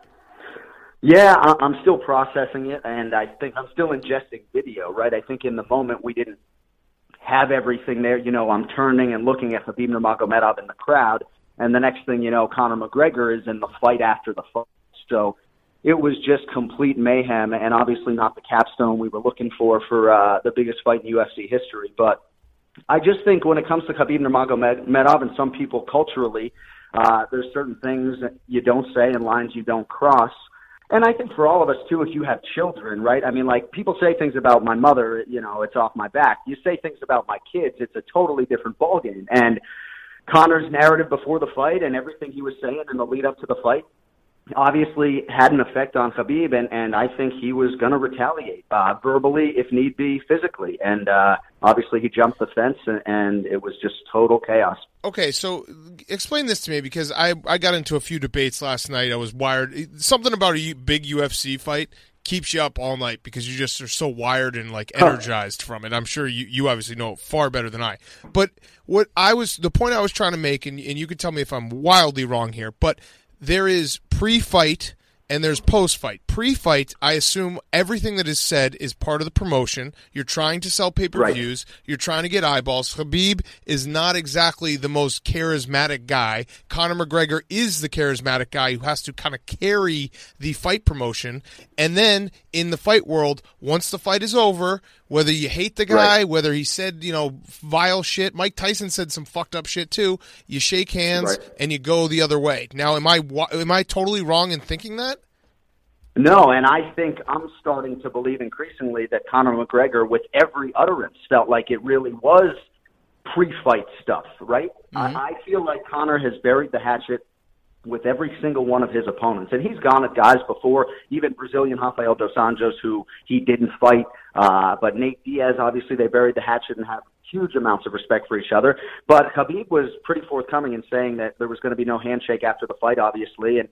Yeah, I- I'm still processing it, and I think I'm still ingesting video, right? I think in the moment we didn't have everything there. You know, I'm turning and looking at Khabib Nurmagomedov in the crowd, and the next thing you know, Conor McGregor is in the fight after the fight. So it was just complete mayhem, and obviously not the capstone we were looking for for uh, the biggest fight in U F C history. But I just think when it comes to Khabib Nurmagomedov and some people culturally, uh, there's certain things that you don't say and lines you don't cross. And I think for all of us, too, if you have children, right? I mean, like, people say things about my mother, you know, it's off my back. You say things about my kids, it's a totally different ballgame. And Conor's narrative before the fight and everything he was saying in the lead up to the fight obviously had an effect on Khabib, and, and I think he was going to retaliate, uh, verbally, if need be, physically. And uh, obviously he jumped the fence, and, and it was just total chaos. Okay, so explain this to me, because I, I got into a few debates last night. I was wired. Something about a big U F C fight keeps you up all night because you just are so wired and, like, energized from it. I'm sure you, you obviously know it far better than I. But what I was, the point I was trying to make, and, and you can tell me if I'm wildly wrong here, but there is pre-fight and there's post-fight. Pre-fight, I assume everything that is said is part of the promotion. You're trying to sell pay-per-views. Right. You're trying to get eyeballs. Khabib is not exactly the most charismatic guy. Conor McGregor is the charismatic guy who has to kind of carry the fight promotion. And then in the fight world, once the fight is over, whether you hate the guy, right. whether he said, you know, vile shit, Mike Tyson said some fucked up shit too, you shake hands right. and you go the other way. Now, am I am I totally wrong in thinking that? No, and I think I'm starting to believe increasingly that Conor McGregor, with every utterance, felt like it really was pre-fight stuff, right? Mm-hmm. I, I feel like Conor has buried the hatchet with every single one of his opponents. And he's gone at guys before, even Brazilian Rafael dos Anjos, who he didn't fight. Uh, but Nate Diaz, obviously, they buried the hatchet and have huge amounts of respect for each other. But Khabib was pretty forthcoming in saying that there was going to be no handshake after the fight, obviously. And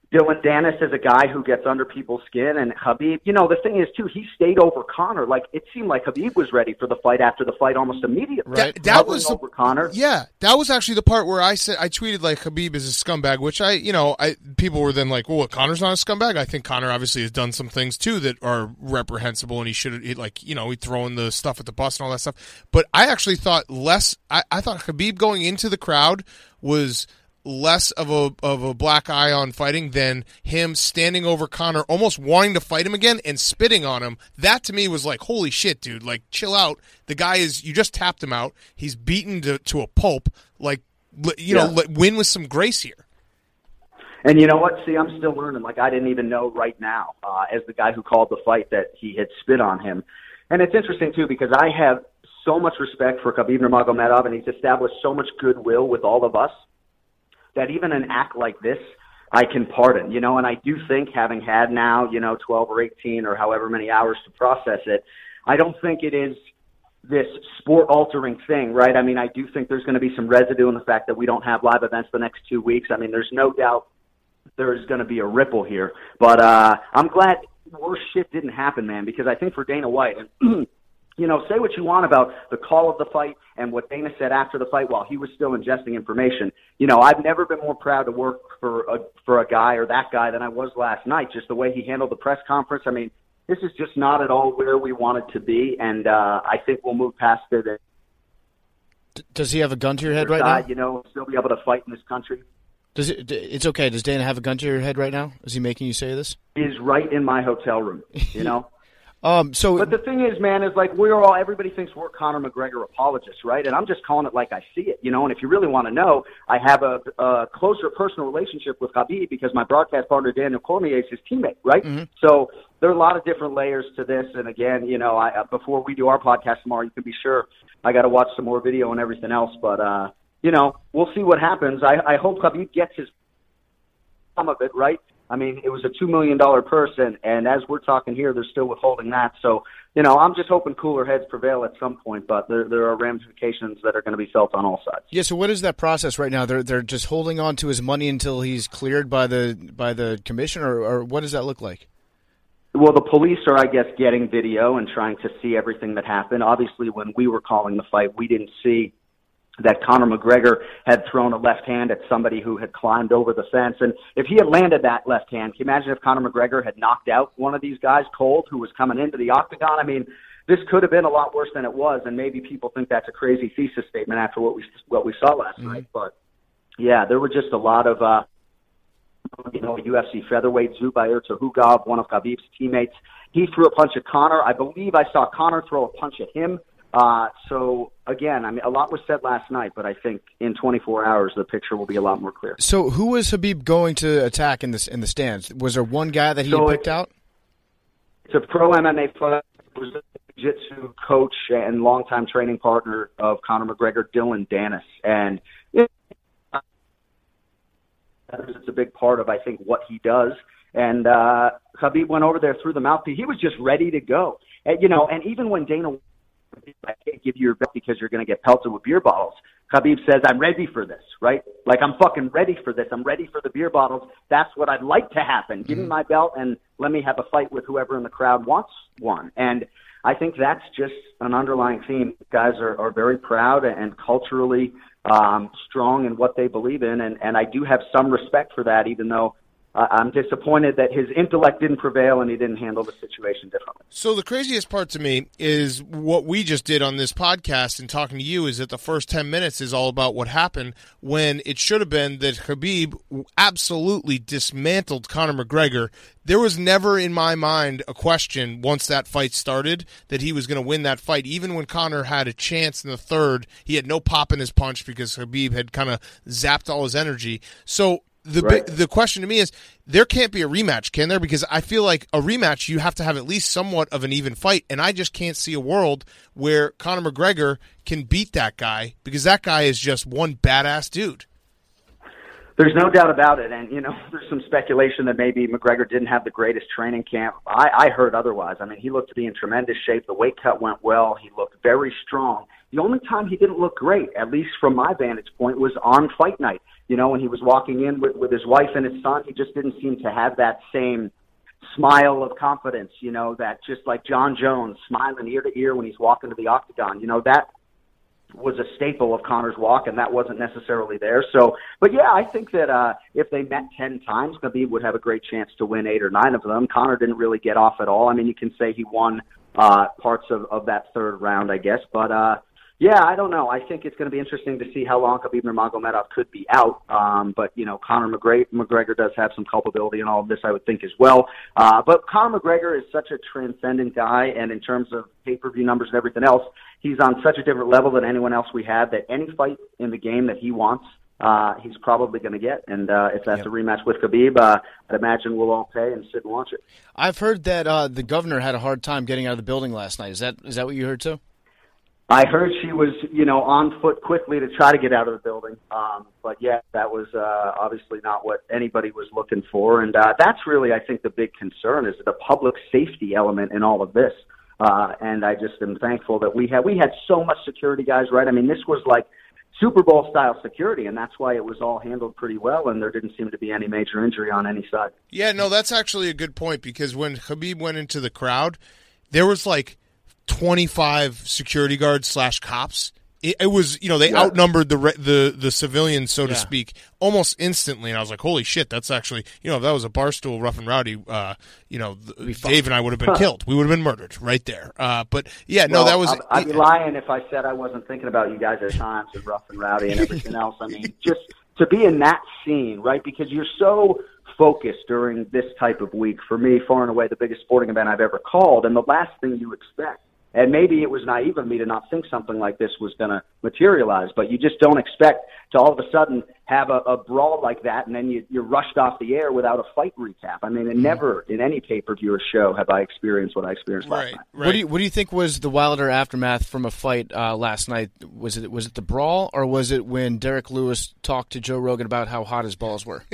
Dylan Dennis is a guy who gets under people's skin, and Khabib, you know, the thing is, too, he stayed over Conor. Like, it seemed like Khabib was ready for the fight after the fight almost immediately. Right. That, that was the, over Conor. Yeah, that was actually the part where I said, I tweeted, like, Khabib is a scumbag, which I, you know, I people were then like, well, what, Conor's not a scumbag? I think Conor obviously has done some things, too, that are reprehensible, and he should have, like, you know, he'd thrown the stuff at the bus and all that stuff. But I actually thought less, I, I thought Khabib going into the crowd was less of a of a black eye on fighting than him standing over Conor, almost wanting to fight him again and spitting on him. That to me was like, holy shit, dude! Like, chill out. The guy is, you just tapped him out. He's beaten to, to a pulp. Like, you know, yeah. win with some grace here. And you know what? See, I'm still learning. Like, I didn't even know right now, uh, as the guy who called the fight, that he had spit on him. And it's interesting too, because I have so much respect for Khabib Nurmagomedov, and he's established so much goodwill with all of us, that even an act like this, I can pardon, you know, and I do think, having had now, you know, twelve or eighteen or however many hours to process it, I don't think it is this sport-altering thing, right? I mean, I do think there's going to be some residue in the fact that we don't have live events the next two weeks. I mean, there's no doubt there's going to be a ripple here. But uh, I'm glad worse shit didn't happen, man, because I think for Dana White, and you know, say what you want about the call of the fight and what Dana said after the fight while he was still ingesting information. You know, I've never been more proud to work for a, for a guy or that guy than I was last night, just the way he handled the press conference. I mean, this is just not at all where we want it to be, and uh, I think we'll move past it. Does he have a gun to your head right now? You know, still be able to fight in this country. Does it? It's okay. Does Dana have a gun to your head right now? Is he making you say this? He's right in my hotel room, you know? Um, so, but the thing is, man, is like we're all, everybody thinks we're Conor McGregor apologists, right? And I'm just calling it like I see it, you know? And if you really want to know, I have a, a closer personal relationship with Khabib because my broadcast partner, Daniel Cormier, is his teammate, right? Mm-hmm. So there are a lot of different layers to this. And again, you know, I, before we do our podcast tomorrow, you can be sure I got to watch some more video and everything else. But, uh, you know, we'll see what happens. I, I hope Khabib gets his some of it, right? I mean, it was a two million dollars purse, and, and as we're talking here, they're still withholding that. So, you know, I'm just hoping cooler heads prevail at some point, but there there are ramifications that are going to be felt on all sides. Yeah, so what is that process right now? They're they're just holding on to his money until he's cleared by the by the commission, or, or what does that look like? Well, the police are, I guess, getting video and trying to see everything that happened. Obviously, when we were calling the fight, we didn't see that Conor McGregor had thrown a left hand at somebody who had climbed over the fence. And if he had landed that left hand, can you imagine if Conor McGregor had knocked out one of these guys cold who was coming into the octagon? I mean, this could have been a lot worse than it was, and maybe people think that's a crazy thesis statement after what we what we saw last mm-hmm. night. But, yeah, there were just a lot of, uh, you know, U F C featherweight, Zubair Tukhugov, one of Khabib's teammates. He threw a punch at Conor. I believe I saw Conor throw a punch at him. Uh, so, again, I mean, a lot was said last night, but I think in twenty-four hours the pixture will be a lot more clear. So who was Khabib going to attack in, this, in the stands? Was there one guy that he so had picked it, out? It's a pro M M A fighter, jiu-jitsu coach and longtime training partner of Conor McGregor, Dylan Dennis. And it, it's a big part of, I think, what he does. And uh, Khabib went over there through the mouthpiece. He was just ready to go. And, you know, and even when Dana I can't give you your bet because you're going to get pelted with beer bottles, Khabib says, I'm ready for this, right? Like, I'm fucking ready for this. I'm ready for the beer bottles. That's what I'd like to happen. Give me my belt and let me have a fight with whoever in the crowd wants one. And I think that's just an underlying theme. Guys are, are very proud and culturally um, strong in what they believe in, and, and I do have some respect for that, even though Uh, I'm disappointed that his intellect didn't prevail and he didn't handle the situation differently. So the craziest part to me is what we just did on this podcast and talking to you is that the first ten minutes is all about what happened when it should have been that Khabib absolutely dismantled Conor McGregor. There was never in my mind a question once that fight started that he was going to win that fight. Even when Conor had a chance in the third, he had no pop in his punch because Khabib had kind of zapped all his energy. So The right. the question to me is, there can't be a rematch, can there? Because I feel like a rematch, you have to have at least somewhat of an even fight, and I just can't see a world where Conor McGregor can beat that guy because that guy is just one badass dude. There's no doubt about it, and, you know, there's some speculation that maybe McGregor didn't have the greatest training camp. I, I heard otherwise. I mean, he looked to be in tremendous shape. The weight cut went well. He looked very strong. The only time he didn't look great, at least from my vantage point, was on fight night. You know, when he was walking in with, with his wife and his son, he just didn't seem to have that same smile of confidence, you know, that just like John Jones, smiling ear to ear when he's walking to the octagon. You know, that was a staple of Conor's walk, and that wasn't necessarily there. So, but yeah, I think that uh, if they met ten times, Khabib would have a great chance to win eight or nine of them. Conor didn't really get off at all. I mean, you can say he won uh, parts of, of that third round, I guess. But, uh, yeah, I don't know. I think it's going to be interesting to see how long Khabib Nurmagomedov could be out. Um, but, you know, Conor McGregor, McGregor does have some culpability in all of this, I would think, as well. Uh, but Conor McGregor is such a transcendent guy, and in terms of pay-per-view numbers and everything else, he's on such a different level than anyone else we have that any fight in the game that he wants, uh, he's probably going to get. And uh, if that's yep. a rematch with Khabib, uh, I'd imagine we'll all pay and sit and watch it. I've heard that uh, the governor had a hard time getting out of the building last night. Is that is that what you heard, too? I heard she was, you know, on foot quickly to try to get out of the building. Um, but, yeah, that was uh, obviously not what anybody was looking for. And uh, that's really, I think, the big concern is the public safety element in all of this. Uh, and I just am thankful that we had we had so much security, guys, right? I mean, this was like Super Bowl-style security, and that's why it was all handled pretty well, and there didn't seem to be any major injury on any side. Yeah, no, that's actually a good point, because when Khabib went into the crowd, there was like twenty-five security guards slash cops. It, it was, you know, they yeah. outnumbered the the the civilians, so to yeah. speak, almost instantly. And I was like, holy shit, that's actually, you know, if that was a Barstool Rough and Rowdy, uh, you know, th- Dave and I would have been killed. We would have been murdered right there. Uh, but, yeah, no, well, that was... I'd, I'd be lying if I said I wasn't thinking about you guys at times and Rough and Rowdy and everything else. I mean, just to be in that scene, right, because you're so focused during this type of week. For me, far and away, the biggest sporting event I've ever called, and the last thing you expect, and maybe it was naive of me to not think something like this was going to materialize, but you just don't expect to all of a sudden have a, a brawl like that, and then you, you're rushed off the air without a fight recap. I mean, and never in any pay-per-view or show have I experienced what I experienced last right, night. Right. What do you What do you think was the Wilder aftermath from a fight uh, last night? Was it was it the brawl, or was it when Derek Lewis talked to Joe Rogan about how hot his balls were?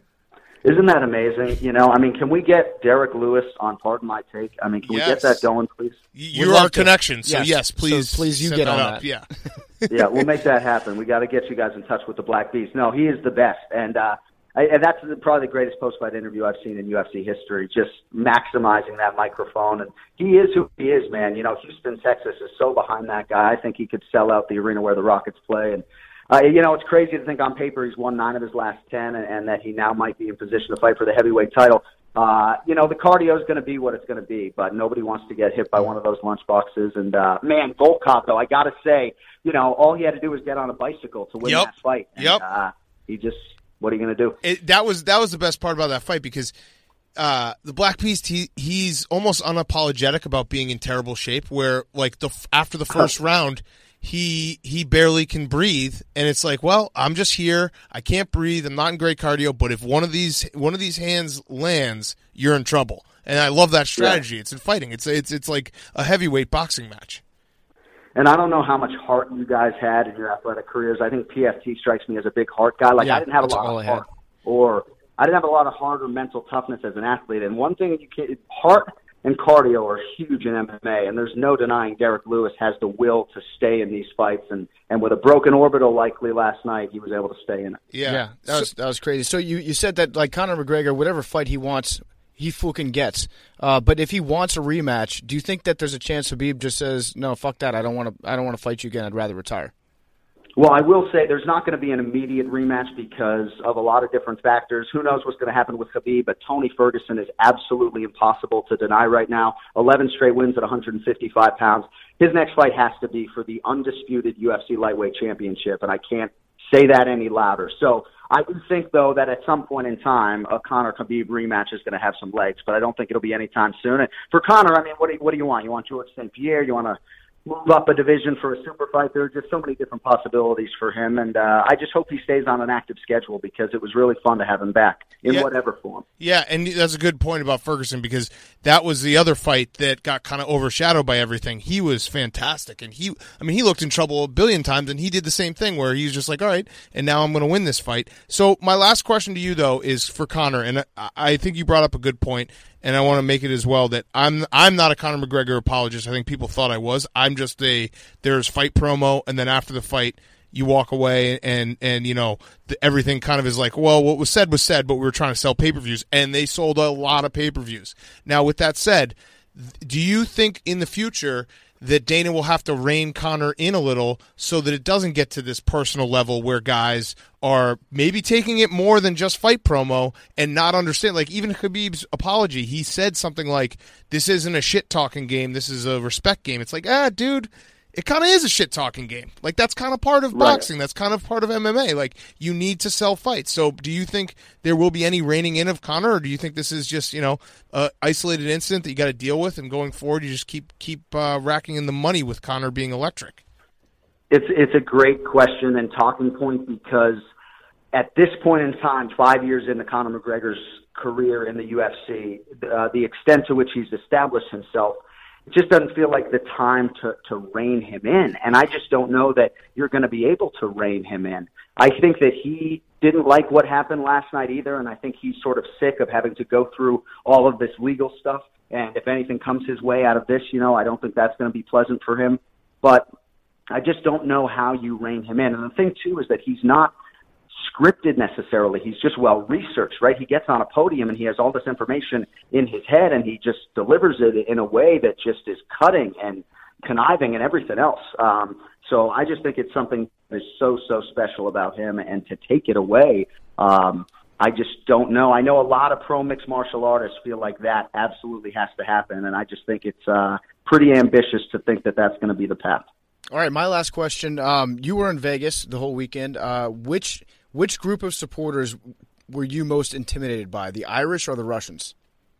Isn't that amazing? You know, I mean, can we get Derek Lewis on Pardon My Take? I mean, can yes. we get that going, please? You're our connection, so yes, yes please, so please you get on up. that. Yeah, yeah, we'll make that happen. We got to get you guys in touch with the Black Beast. No, he is the best, and uh, I, and that's probably the greatest post-fight interview I've seen in U F C history. Just maximizing that microphone, and he is who he is, man. You know, Houston, Texas is so behind that guy. I think he could sell out the arena where the Rockets play, and. Uh, you know, it's crazy to think on paper he's won nine of his last ten and, and that he now might be in position to fight for the heavyweight title. Uh, you know, the cardio is going to be what it's going to be, but nobody wants to get hit by one of those lunch boxes. And, uh, man, Volkov, though, I got to say, you know, all he had to do was get on a bicycle to win yep. that fight. And, yep. uh, he just, what are you going to do? It, that was that was the best part about that fight because uh, the Black Beast, he he's almost unapologetic about being in terrible shape where, like, the after the first round – he he barely can breathe, and it's like, well, I'm just here. I can't breathe. I'm not in great cardio, but if one of these one of these hands lands, you're in trouble. And I love that strategy. Yeah. It's in fighting. It's it's it's like a heavyweight boxing match. And I don't know how much heart you guys had in your athletic careers. I think P F T strikes me as a big heart guy. Like yeah, I didn't have a lot of heart, or I didn't have a lot of heart or mental toughness as an athlete. And one thing you can't heart. and cardio are huge in M M A, and there's no denying Derek Lewis has the will to stay in these fights, and, and with a broken orbital likely last night, he was able to stay in it. Yeah, yeah that was that was crazy. So you, you said that, like, Conor McGregor, whatever fight he wants, he fucking gets. Uh, but if he wants a rematch, do you think that there's a chance Khabib just says, no, fuck that, I don't want to I don't want to fight you again, I'd rather retire? Well, I will say there's not going to be an immediate rematch because of a lot of different factors. Who knows what's going to happen with Khabib, but Tony Ferguson is absolutely impossible to deny right now. eleven straight wins at one hundred fifty-five pounds. His next fight has to be for the undisputed U F C lightweight championship, and I can't say that any louder. So I do think, though, that at some point in time, a Conor-Khabib rematch is going to have some legs, but I don't think it'll be anytime soon. And for Conor, I mean, what do you, what do you want? You want George Saint Pierre? You want to move up a division for a super fight. There are just so many different possibilities for him, and uh, I just hope he stays on an active schedule because it was really fun to have him back in Yeah. whatever form. Yeah, and that's a good point about Ferguson because that was the other fight that got kind of overshadowed by everything. He was fantastic, and he, I mean, he looked in trouble a billion times, and he did the same thing where he was just like, all right, and now I'm going to win this fight. So my last question to you, though, is for Conor, and I, I think you brought up a good point, and I want to make it as well that I'm I'm not a Conor McGregor apologist. I think people thought I was. I'm just a, there's fight promo, and then after the fight, you walk away and, and you know, the, everything kind of is like, well, what was said was said, but we were trying to sell pay-per-views, and they sold a lot of pay-per-views. Now, with that said, do you think in the future that Dana will have to rein Conor in a little so that it doesn't get to this personal level where guys are maybe taking it more than just fight promo and not understand? Like, even Khabib's apology, he said something like, this isn't a shit-talking game, this is a respect game. It's like, ah, dude, it kind of is a shit-talking game. Like, that's kind of part of Right. boxing. That's kind of part of M M A. Like, you need to sell fights. So do you think there will be any reining in of Conor, or do you think this is just, you know, an isolated incident that you got to deal with, and going forward you just keep keep uh, racking in the money with Conor being electric? It's it's a great question and talking point because at this point in time, five years into Conor McGregor's career in the U F C, uh, the extent to which he's established himself, it just doesn't feel like the time to, to rein him in. And I just don't know that you're going to be able to rein him in. I think that he didn't like what happened last night either, and I think he's sort of sick of having to go through all of this legal stuff. And if anything comes his way out of this, you know, I don't think that's going to be pleasant for him. But I just don't know how you rein him in. And the thing, too, is that he's not scripted necessarily. He's just well-researched, right? He gets on a podium and he has all this information in his head and he just delivers it in a way that just is cutting and conniving and everything else. Um, so I just think it's something that is so, so special about him, and to take it away, um, I just don't know. I know a lot of pro mixed martial artists feel like that absolutely has to happen, and I just think it's uh, pretty ambitious to think that that's going to be the path. All right, my last question. Um, you were in Vegas the whole weekend. Uh, which which group of supporters were you most intimidated by, the Irish or the Russians?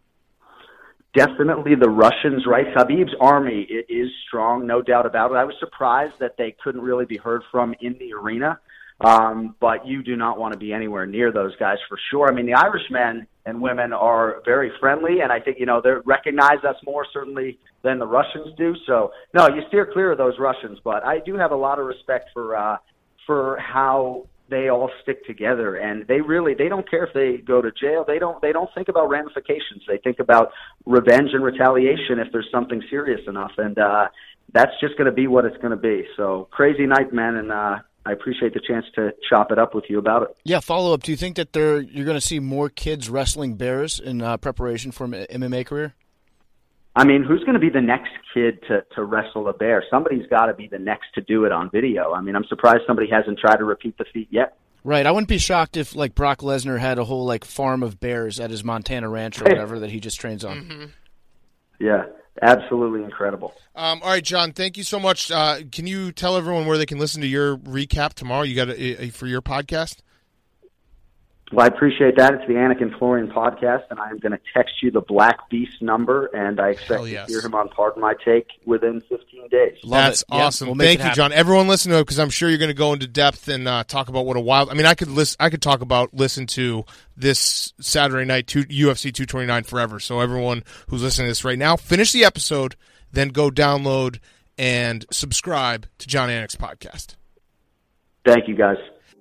Definitely the Russians, right? Khabib's army it is strong, no doubt about it. I was surprised that they couldn't really be heard from in the arena, um, but you do not want to be anywhere near those guys for sure. I mean, the Irish men and women are very friendly, and I think, you know, they recognize us more certainly than the Russians do. So, no, you steer clear of those Russians, but I do have a lot of respect for uh, for how they all stick together, and they really they don't care if they go to jail. They don't they don't think about ramifications. They think about revenge and retaliation if there's something serious enough, and uh, that's just going to be what it's going to be. So crazy night, man, and uh, I appreciate the chance to chop it up with you about it. Yeah, follow up. Do you think that there you're going to see more kids wrestling bears in uh, preparation for an M M A career? I mean, who's going to be the next kid to, to wrestle a bear? Somebody's got to be the next to do it on video. I mean, I'm surprised somebody hasn't tried to repeat the feat yet. Right. I wouldn't be shocked if, like, Brock Lesnar had a whole, like, farm of bears at his Montana ranch or whatever that he just trains on. Mm-hmm. Yeah, absolutely incredible. Um, all right, John, thank you so much. Uh, can you tell everyone where they can listen to your recap tomorrow? You got a, a, for your podcast? Well, I appreciate that. It's the Anakin Florian podcast, and I'm going to text you the Black Beast number, and I expect yes. to hear him on Pardon My Take within fifteen days. That's it. Yeah, awesome. we'll make Thank it you, happen. John. Everyone listen to it because I'm sure you're going to go into depth and uh, talk about what a wild. I mean, I could list. I could talk about listen to this Saturday night to U F C two twenty-nine forever. So everyone who's listening to this right now, finish the episode, then go download and subscribe to John Anik's podcast. Thank you, guys.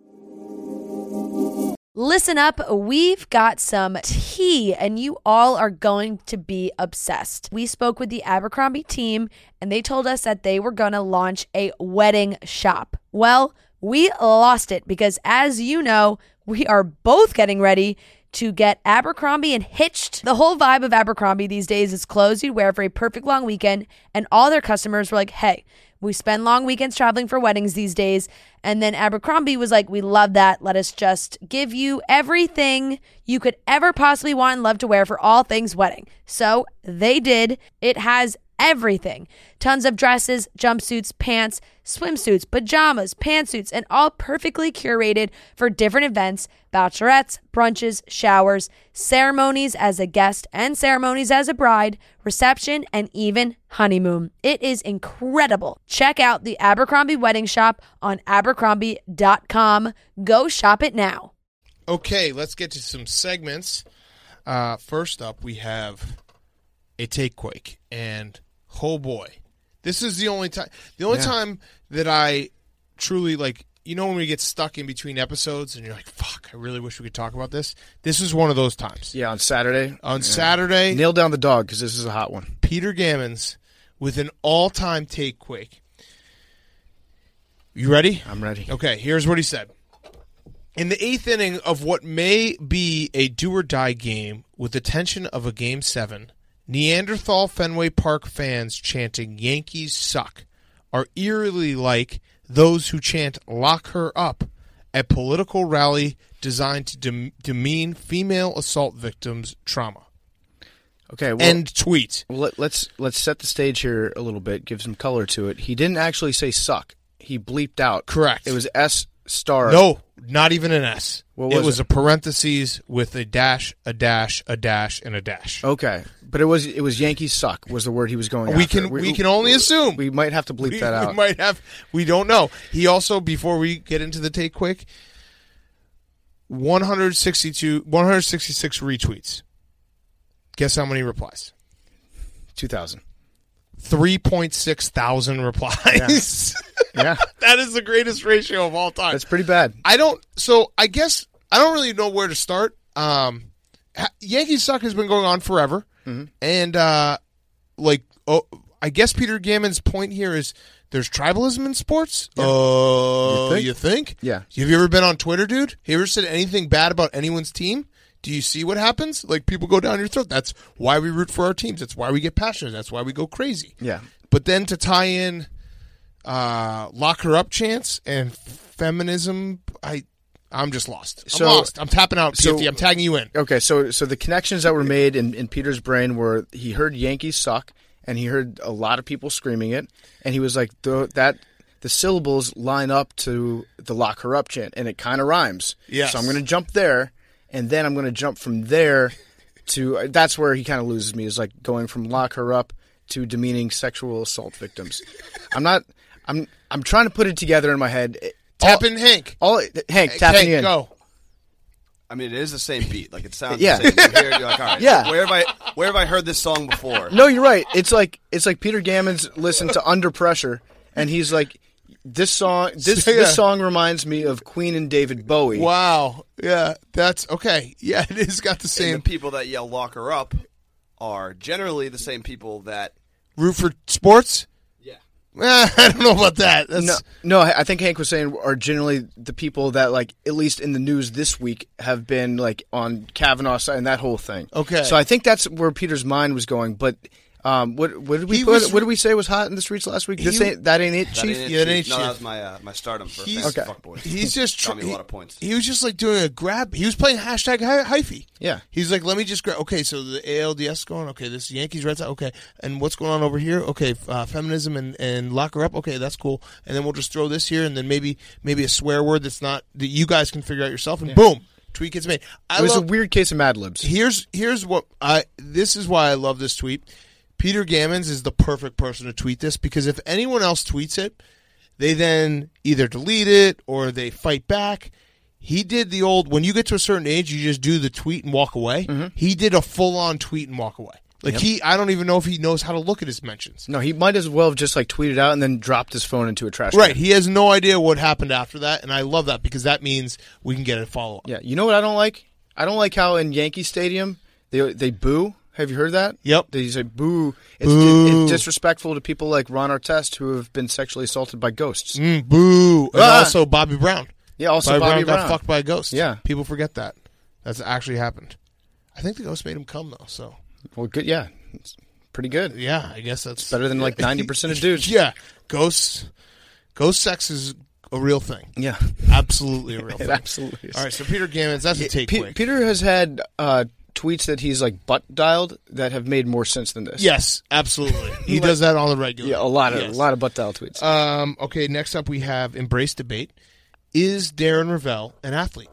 Listen up, we've got some tea, and you all are going to be obsessed. We spoke with the Abercrombie team, and they told us that they were going to launch a wedding shop. Well, we lost it because, as you know, we are both getting ready to get Abercrombie and hitched. The whole vibe of Abercrombie these days is clothes you'd wear for a perfect long weekend, and all their customers were like, hey, we spend long weekends traveling for weddings these days. And then Abercrombie was like, we love that. Let us just give you everything you could ever possibly want and love to wear for all things wedding. So they did. It has everything. Tons of dresses, jumpsuits, pants, swimsuits, pajamas, pantsuits, and all perfectly curated for different events, bachelorettes, brunches, showers, ceremonies as a guest and ceremonies as a bride, reception, and even honeymoon. It is incredible. Check out the Abercrombie Wedding Shop on abercrombie dot com. Go shop it now. Okay, let's get to some segments. Uh, first up, we have a Takequake, and oh boy, this is the only time. The only Yeah. time that I truly like. You know when we get stuck in between episodes, and you're like, "Fuck, I really wish we could talk about this." This is one of those times. Yeah, on Saturday. On Yeah. Saturday, Nail down the dog because this is a hot one. Peter Gammons with an all-time Takequake. You ready? I'm ready. Okay, here's what he said. In the eighth inning of what may be a do-or-die game with the tension of a Game seven, Neanderthal Fenway Park fans chanting Yankees suck are eerily like those who chant lock her up, a political rally designed to dem- demean female assault victims' trauma. Okay. Well, End tweet. Well, let, let's let's set the stage here a little bit. Give some color to it. He didn't actually say suck. He bleeped out. Correct. It was S star. No, not even an S. What it was was it? a parentheses with a dash, a dash, a dash, and a dash. Okay, but it was it was Yankees suck was the word he was going. We after. can we, can only assume. We might have to bleep we, that out. We might have. We don't know. He also, before we get into the take quick, one hundred sixty-two, one hundred sixty-six retweets. Guess how many replies? Two thousand. three point six thousand replies. Yeah. Yeah. That is the greatest ratio of all time. That's pretty bad. I don't, so I guess, I don't really know where to start. Um, ha- Yankees suck has been going on forever. Mm-hmm. And, uh, like, oh, I guess Peter Gammons' point here is there's tribalism in sports. Yeah. Uh, You think? you think? Yeah. Have you ever been on Twitter, dude? Have you ever said anything bad about anyone's team? Do you see what happens? Like, people go down your throat. That's why we root for our teams. That's why we get passionate. That's why we go crazy. Yeah. But then to tie in uh, lock her up chants and feminism, I, I'm just lost. I'm So- lost. I'm tapping out, P F T. so- I'm tagging you in. Okay, so so the connections that were made in, in Peter's brain were he heard Yankees suck, and he heard a lot of people screaming it, and he was like, the, that the syllables line up to the lock her up chant, and it kind of rhymes. Yes. So I'm going to jump there, and then I'm going to jump from there to that's where he kind of loses me, is like going from lock her up to demeaning sexual assault victims. I'm not. I'm I'm trying to put it together in my head. Tap in Hank. All Hank, Hey, tapping Hank, in. go. I mean, it is the same beat. Like, it sounds Yeah. the same. You hear it, you're like, all right, Yeah. where have I, where have I heard this song before? No, you're right. It's like it's like Peter Gammons listened to Under Pressure, and he's like, this song this Yeah. this song reminds me of Queen and David Bowie. Wow. Yeah, that's okay. Yeah, it has got the And same. the people that yell lock her up are generally the same people that Root for sports? Yeah. Eh, I don't know about that. That's, No, no, I think Hank was saying are generally the people that, like, at least in the news this week, have been like on Kavanaugh's side and that whole thing. Okay. So I think that's where Peter's mind was going. But um, what what did we He put, was- what did we say was hot in the streets last week? This He- ain't that ain't it, that Chief. ain't it, Yeah, that Chief. ain't No, Chief. that was my uh, my stardom for He's- fantasy Okay. fuckboys. He's just got me he, a lot of points. he was just like doing a grab. He was playing hashtag hy- hyphy. Yeah. He's like, let me just grab. Okay, so the A L D S is going. Okay, this is Yankees Red Sox. Okay, and what's going on over here? Okay, uh, feminism and, and lock her up. Okay, that's cool. And then we'll just throw this here, and then maybe maybe a swear word that's not that you guys can figure out yourself. And boom, tweet gets made. I It was love, a weird case of Mad Libs. Here's here's what I. This is why I love this tweet. Peter Gammons is the perfect person to tweet this, because if anyone else tweets it, they then either delete it or they fight back. He did the old, when you get to a certain age, you just do the tweet and walk away. Mm-hmm. He did a full-on tweet and walk away. Like, Yep. he, I don't even know if he knows how to look at his mentions. No, he might as well have just like tweeted out and then dropped his phone into a trash Right. can. He has no idea what happened after that, and I love that because that means we can get a follow-up. Yeah. You know what I don't like? I don't like how in Yankee Stadium they they boo. Have you heard that? Yep. They say boo. It's, Boo. it's disrespectful to people like Ron Artest who have been sexually assaulted by ghosts. Mm, boo. And Ah. also Bobby Brown. Yeah, also Bobby, Bobby Brown, Brown. got fucked by a ghost. Yeah. People forget that. That's actually happened. I think the ghost made him come, though, so. Well, good. Yeah, it's pretty good. Yeah, I guess that's Better than like ninety percent of dudes. Yeah, ghosts, ghost sex is a real thing. Yeah, Absolutely a real it thing. absolutely is. All right, so Peter Gammons, that's a Yeah, take Pe- quick. Peter has had uh, tweets that he's like butt dialed that have made more sense than this. Yes, absolutely. He does that on the regular. Yeah, a lot of Yes. a lot of butt dial tweets. Um, okay, next up we have Embrace Debate. Is Darren Ravel an athlete?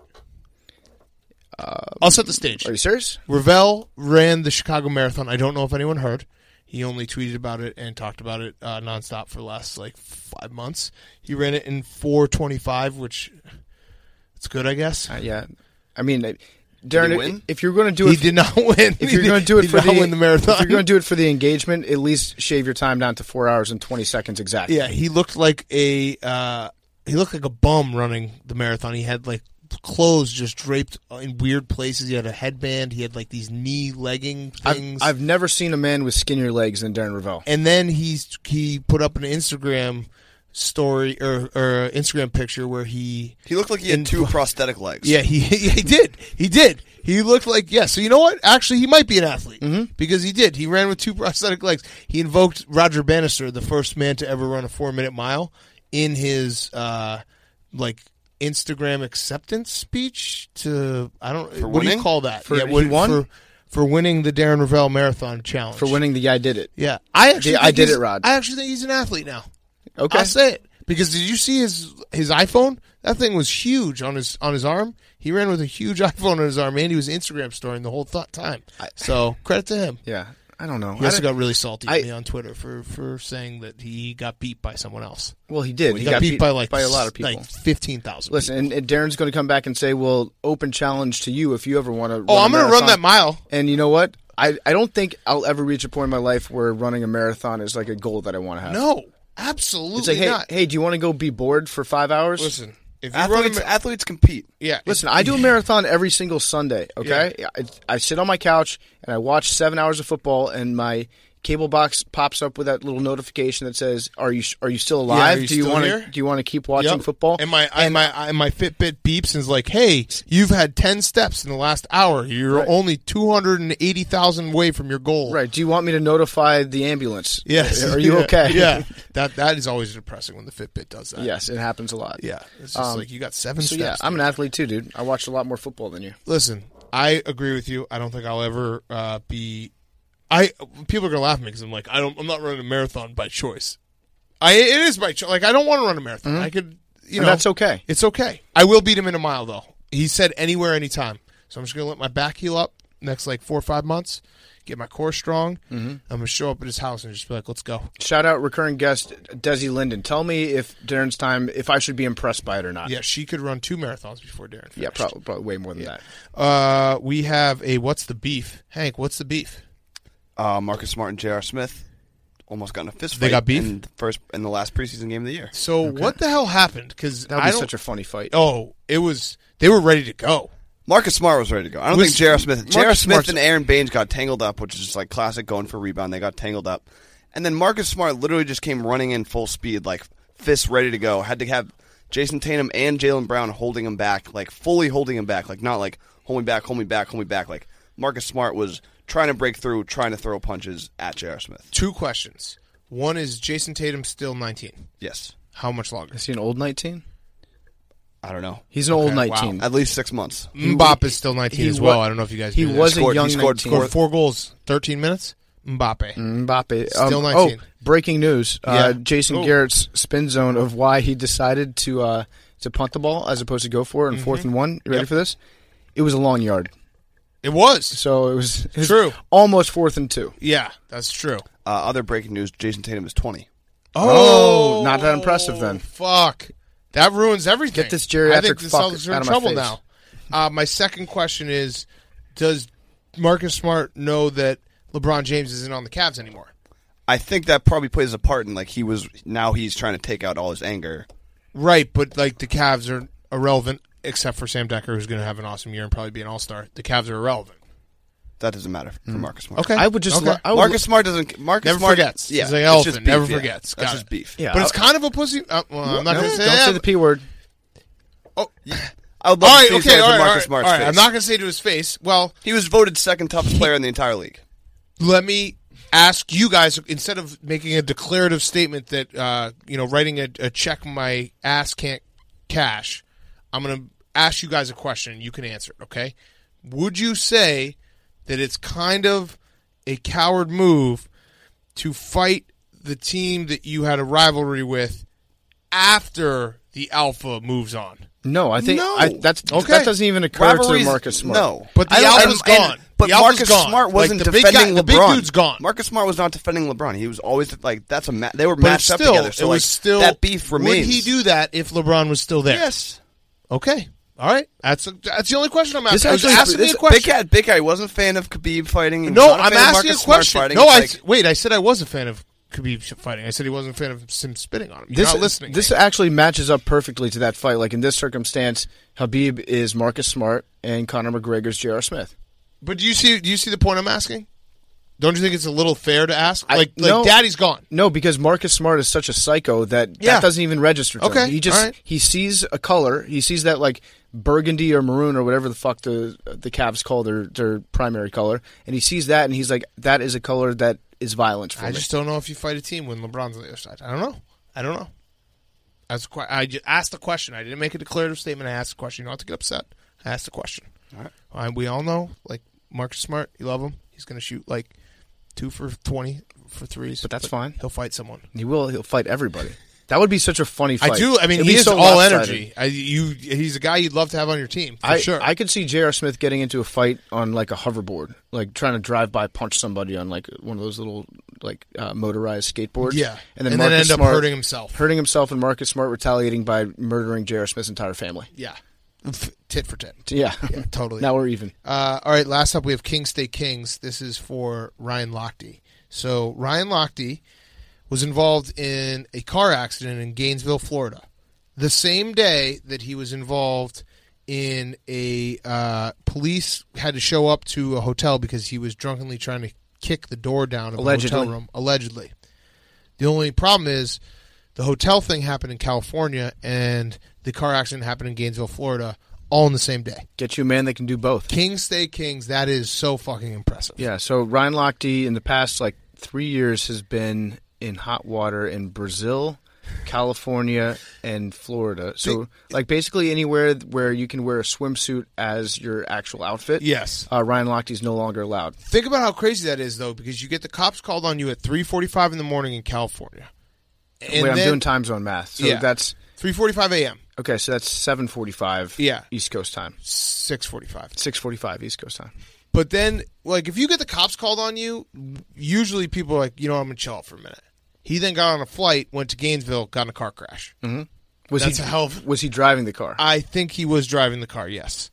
Uh, I'll set the stage. Are you serious? Ravel ran the Chicago Marathon. I don't know if anyone heard. He only tweeted about it and talked about it uh, nonstop for the last like five months. He ran it in four twenty-five, which it's good, I guess. Uh, yeah, I mean, uh, Darren, he win? if you're going to do it, He for, did not win. If you're He going to do it did for not the, win the marathon. if you're going to do it for the engagement, at least shave your time down to four hours and twenty seconds exactly. Yeah, he looked like a uh, he looked like a bum running the marathon. He had like clothes just draped in weird places. He had a headband. He had like these knee legging things. I've, I've never seen a man with skinnier legs than Darren Ravel. And then he's he put up an Instagram story or or Instagram picture where he He looked like he had in- two prosthetic legs. Yeah, he he did. He did. He looked like yeah. So you know what? Actually, he might be an athlete Mm-hmm. because he did. He ran with two prosthetic legs. He invoked Roger Bannister, the first man to ever run a four minute mile, in his uh, like Instagram acceptance speech to I don't For what do you winning? call that? For- yeah, he what- won? for for winning the Darren Ravel Marathon Challenge For winning the yeah, I did it. Yeah, I actually The think I did he's- it, Rod. I actually think he's an athlete now. Okay. I'll say it because did you see his his iPhone? That thing was huge on his on his arm. He ran with a huge iPhone on his arm, and he was Instagram storing the whole th- time. So credit to him. Yeah, I don't know. He also I don't- got really salty I- at me on Twitter for, for saying that he got beat by someone else. Well, he did. He, got, beat, by like by a lot of people. like fifteen thousand. Listen, and, and Darren's going to come back and say, "Well, open challenge to you if you ever want to." Oh, I'm going to run that mile. And you know what? I, I don't think I'll ever reach a point in my life where running a marathon is like a goal that I want to have. No, absolutely It's like, hey, not. hey, do you want to go be bored for five hours? Listen, if you Athletes, run a, athletes compete. yeah, Listen, I do a marathon every single Sunday, okay? I, I sit on my couch and I watch seven hours of football, and my cable box pops up with that little notification that says, "Are you are you still Yeah, alive? are you do you still want here? to do you want to keep watching Yep. football?" And my and my and my Fitbit beeps and is like, "Hey, you've had ten steps in the last hour. You're Right. only two hundred and eighty thousand away from your goal." Right. Do you want me to notify the ambulance? Yes. Are you Yeah. okay? Yeah. That that is always depressing when the Fitbit does that. Yes, it happens a lot. Yeah. It's just Um, like you got seven So steps. yeah, I'm dude. an athlete too, dude. I watched a lot more football than you. Listen, I agree with you. I don't think I'll ever uh, be. I people are gonna laugh at me because I'm like I don't. I'm not running a marathon by choice. I it is by choice. Like I don't want to run a marathon. Mhm. I could, you And know, that's okay. It's okay. I will beat him in a mile though. He said anywhere, anytime. So I'm just gonna let my back heal up next like four or five months. Get my core strong. Mm-hmm. I'm gonna show up at his house and just be like, "Let's go." Shout out recurring guest Desi Linden. Tell me if Darren's time, if I should be impressed by it or not. Yeah, she could run two marathons before Darren. Yeah, finished. probably, probably way more than Yeah. that. Uh, we have a what's the beef, Hank? What's the beef? Uh, Marcus Smart and J R. Smith almost got in a fist fight. They got beef? in the first in the last preseason game of the year. So what the hell happened? Because That would be such a funny fight. Oh, it was. They were ready to go. Marcus Smart was ready to go. I don't Was- think J R. Smith. J R. Marcus Smith Smart's- and Aaron Baines got tangled up, which is just like classic going for rebound. They got tangled up, and then Marcus Smart literally just came running in full speed, like fists ready to go. Had to have Jason Tatum and Jaylen Brown holding him back, like fully holding him back, like not like hold me back, hold me back, hold me back. Like Marcus Smart was trying to break through, trying to throw punches at J R. Smith. Two questions. One is Jason Tatum still nineteen? Yes. How much longer? Is he an old nineteen? I don't know. He's an old Okay, wow. nineteen. At least six months. Mbappe is still nineteen he as well. wa- I don't know if you guys he knew that. was Scored- a he young scored nineteen. Scored four goals, thirteen minutes. Mbappe. Mbappe. Still Um, nineteen. Oh, breaking news. Uh, Yeah. Jason Oh. Garrett's spin zone of why he decided to uh, to punt the ball as opposed to go for it in fourth and one. You ready Yep. for this? It was a long yard. It was. So it was, it was True. almost fourth and two. Yeah, that's true. Uh, other breaking news: Jason Tatum is twenty. Oh, not that impressive then. Fuck. That ruins everything. Get this geriatric I think the fuck Celtics are out in of my trouble face. now. Uh, my second question is, does Marcus Smart know that LeBron James isn't on the Cavs anymore? I think that probably plays a part in like he was now he's trying to take out all his anger. Right, but like the Cavs are irrelevant except for Sam Decker, who's going to have an awesome year and probably be an all-star. The Cavs are irrelevant. That doesn't matter for Marcus Smart. Okay. I would just. Okay. lo- I would Marcus Smart doesn't. Marcus Never Smart forgets. Yeah, He's like it's elephant, just beef, never yeah. forgets. That's Got just it. beef. Yeah, But it's I- kind of a pussy. Uh, well, I'm not No, going to say don't that. say the p word. Oh, I would love all right, to see okay, his all hands right, in all Marcus right, Smart's all right. face. I'm not going to say to his face. Well, He was voted second toughest player in the entire league. let me ask you guys, instead of making a declarative statement that, uh, you know, writing a, a check my ass can't cash, I'm going to ask you guys a question. You can answer it, okay? Would you say that it's kind of a coward move to fight the team that you had a rivalry with after the alpha moves on. No, I think No. I, that's Okay. that doesn't even occur Rivalries- to Marcus Smart. No, But the I don't- alpha's and- and- gone. But The alpha's Marcus gone. Smart wasn't Like, the big defending guy- the big LeBron. dude's gone. Marcus Smart was not defending LeBron. He was always like that's a ma- they were But matched it's up still, together. So it like was still that beef remains. Would he do that if LeBron was still there? Yes. Okay. All right. That's that's the only question I'm This asking. I was actually- asking me this- a question. Big Cat, Big Cat wasn't a fan of Khabib fighting. He was No, not a I'm fan of asking Marcus a Smart question. fighting. No, It's I like, wait. I said I was a fan of Khabib fighting. I said he wasn't a fan of him spitting on him. You're This, not listening. this actually matches up perfectly to that fight. Like in this circumstance, Khabib is Marcus Smart and Conor McGregor's J R. Smith. But do you see? Do you see the point I'm asking? Don't you think it's a little fair to ask? I- Like, like no. Daddy's gone. No, because Marcus Smart is such a psycho that Yeah. that doesn't even register to Okay, him. He just all right. he sees a color. He sees that like burgundy or maroon or whatever the fuck the the Cavs call their their primary color, and he sees that and he's like, that is a color that is violence for I me. just don't know if you fight a team when LeBron's on the other side. I don't know. I don't know. That's que- I just asked a question. I didn't make a declarative statement. I asked a question. You don't have to get upset. I asked a question. All right. Uh, we all know, like Marcus Smart, you love him. He's going to shoot like two for twenty for threes. But that's fine. He'll fight someone. He will. He'll fight everybody. That would be such a funny fight. I do. I mean, It'd he be is so all lopsided. energy. I, you, he's a guy you'd love to have on your team for I, sure. I could see J R. Smith getting into a fight on like a hoverboard, like trying to drive by punch somebody on like one of those little like uh, motorized skateboards. Yeah. and then, And then Marcus end up Smart, hurting himself. hurting himself, and Marcus Smart retaliating by murdering J R. Smith's entire family. yeah, F- tit for tit. Yeah, Yeah, totally. Now we're even. Uh, all right, last up we have King Stay Kings. This is for Ryan Lochte. So Ryan Lochte was involved in a car accident in Gainesville, Florida, the same day that he was involved in a uh, police had to show up to a hotel because he was drunkenly trying to kick the door down of Allegedly. a hotel room, allegedly. The only problem is the hotel thing happened in California and the car accident happened in Gainesville, Florida, all in the same day. Get you a man that can do both. Kings stay kings. That is so fucking impressive. Yeah. So Ryan Lochte in the past like three years has been in hot water in Brazil, California, and Florida. So like basically anywhere where you can wear a swimsuit as your actual outfit. Yes. Uh, Ryan Lochte's no longer allowed. Think about how crazy that is, though, because you get the cops called on you at three forty-five in the morning in California. And Wait, I'm then- doing time zone math. So Yeah. that's three forty-five a.m. okay. So that's seven forty-five. Yeah. East Coast time. six forty-five. Six forty-five East Coast time. But then, like, if you get the cops called on you, usually people are like, you know, I'm going to chill out for a minute. He then got on a flight, went to Gainesville, got in a car crash. Mm-hmm. Was That's he a hell of- was he driving the car? I think he was driving the car, yes.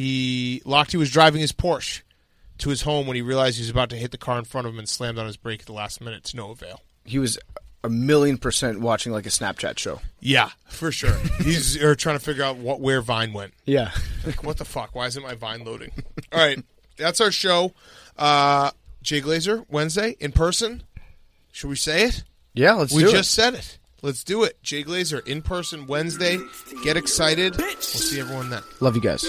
He Lochte was driving his Porsche to his home when he realized he was about to hit the car in front of him and slammed on his brake at the last minute to no avail. He was a million percent watching like a Snapchat show. Yeah, for sure. He's or trying to figure out what where Vine went. Yeah. Like, what the fuck? Why isn't my Vine loading? All right, that's our show. Uh, Jay Glazer, Wednesday, in person. Should we say it? Yeah, let's we do it. just said it. Let's do it. Jay Glazer, in person, Wednesday. Get excited. We'll see everyone then. Love you guys.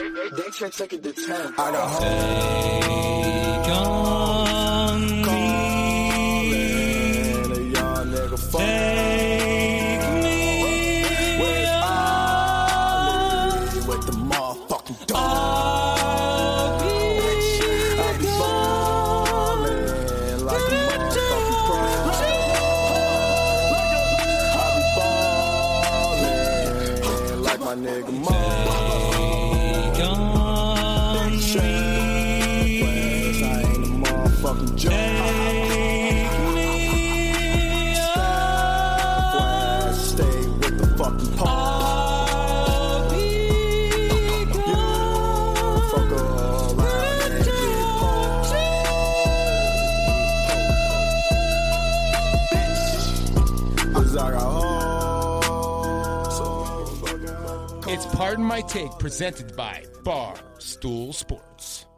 It's Pardon My Take, presented by Barstool Sports.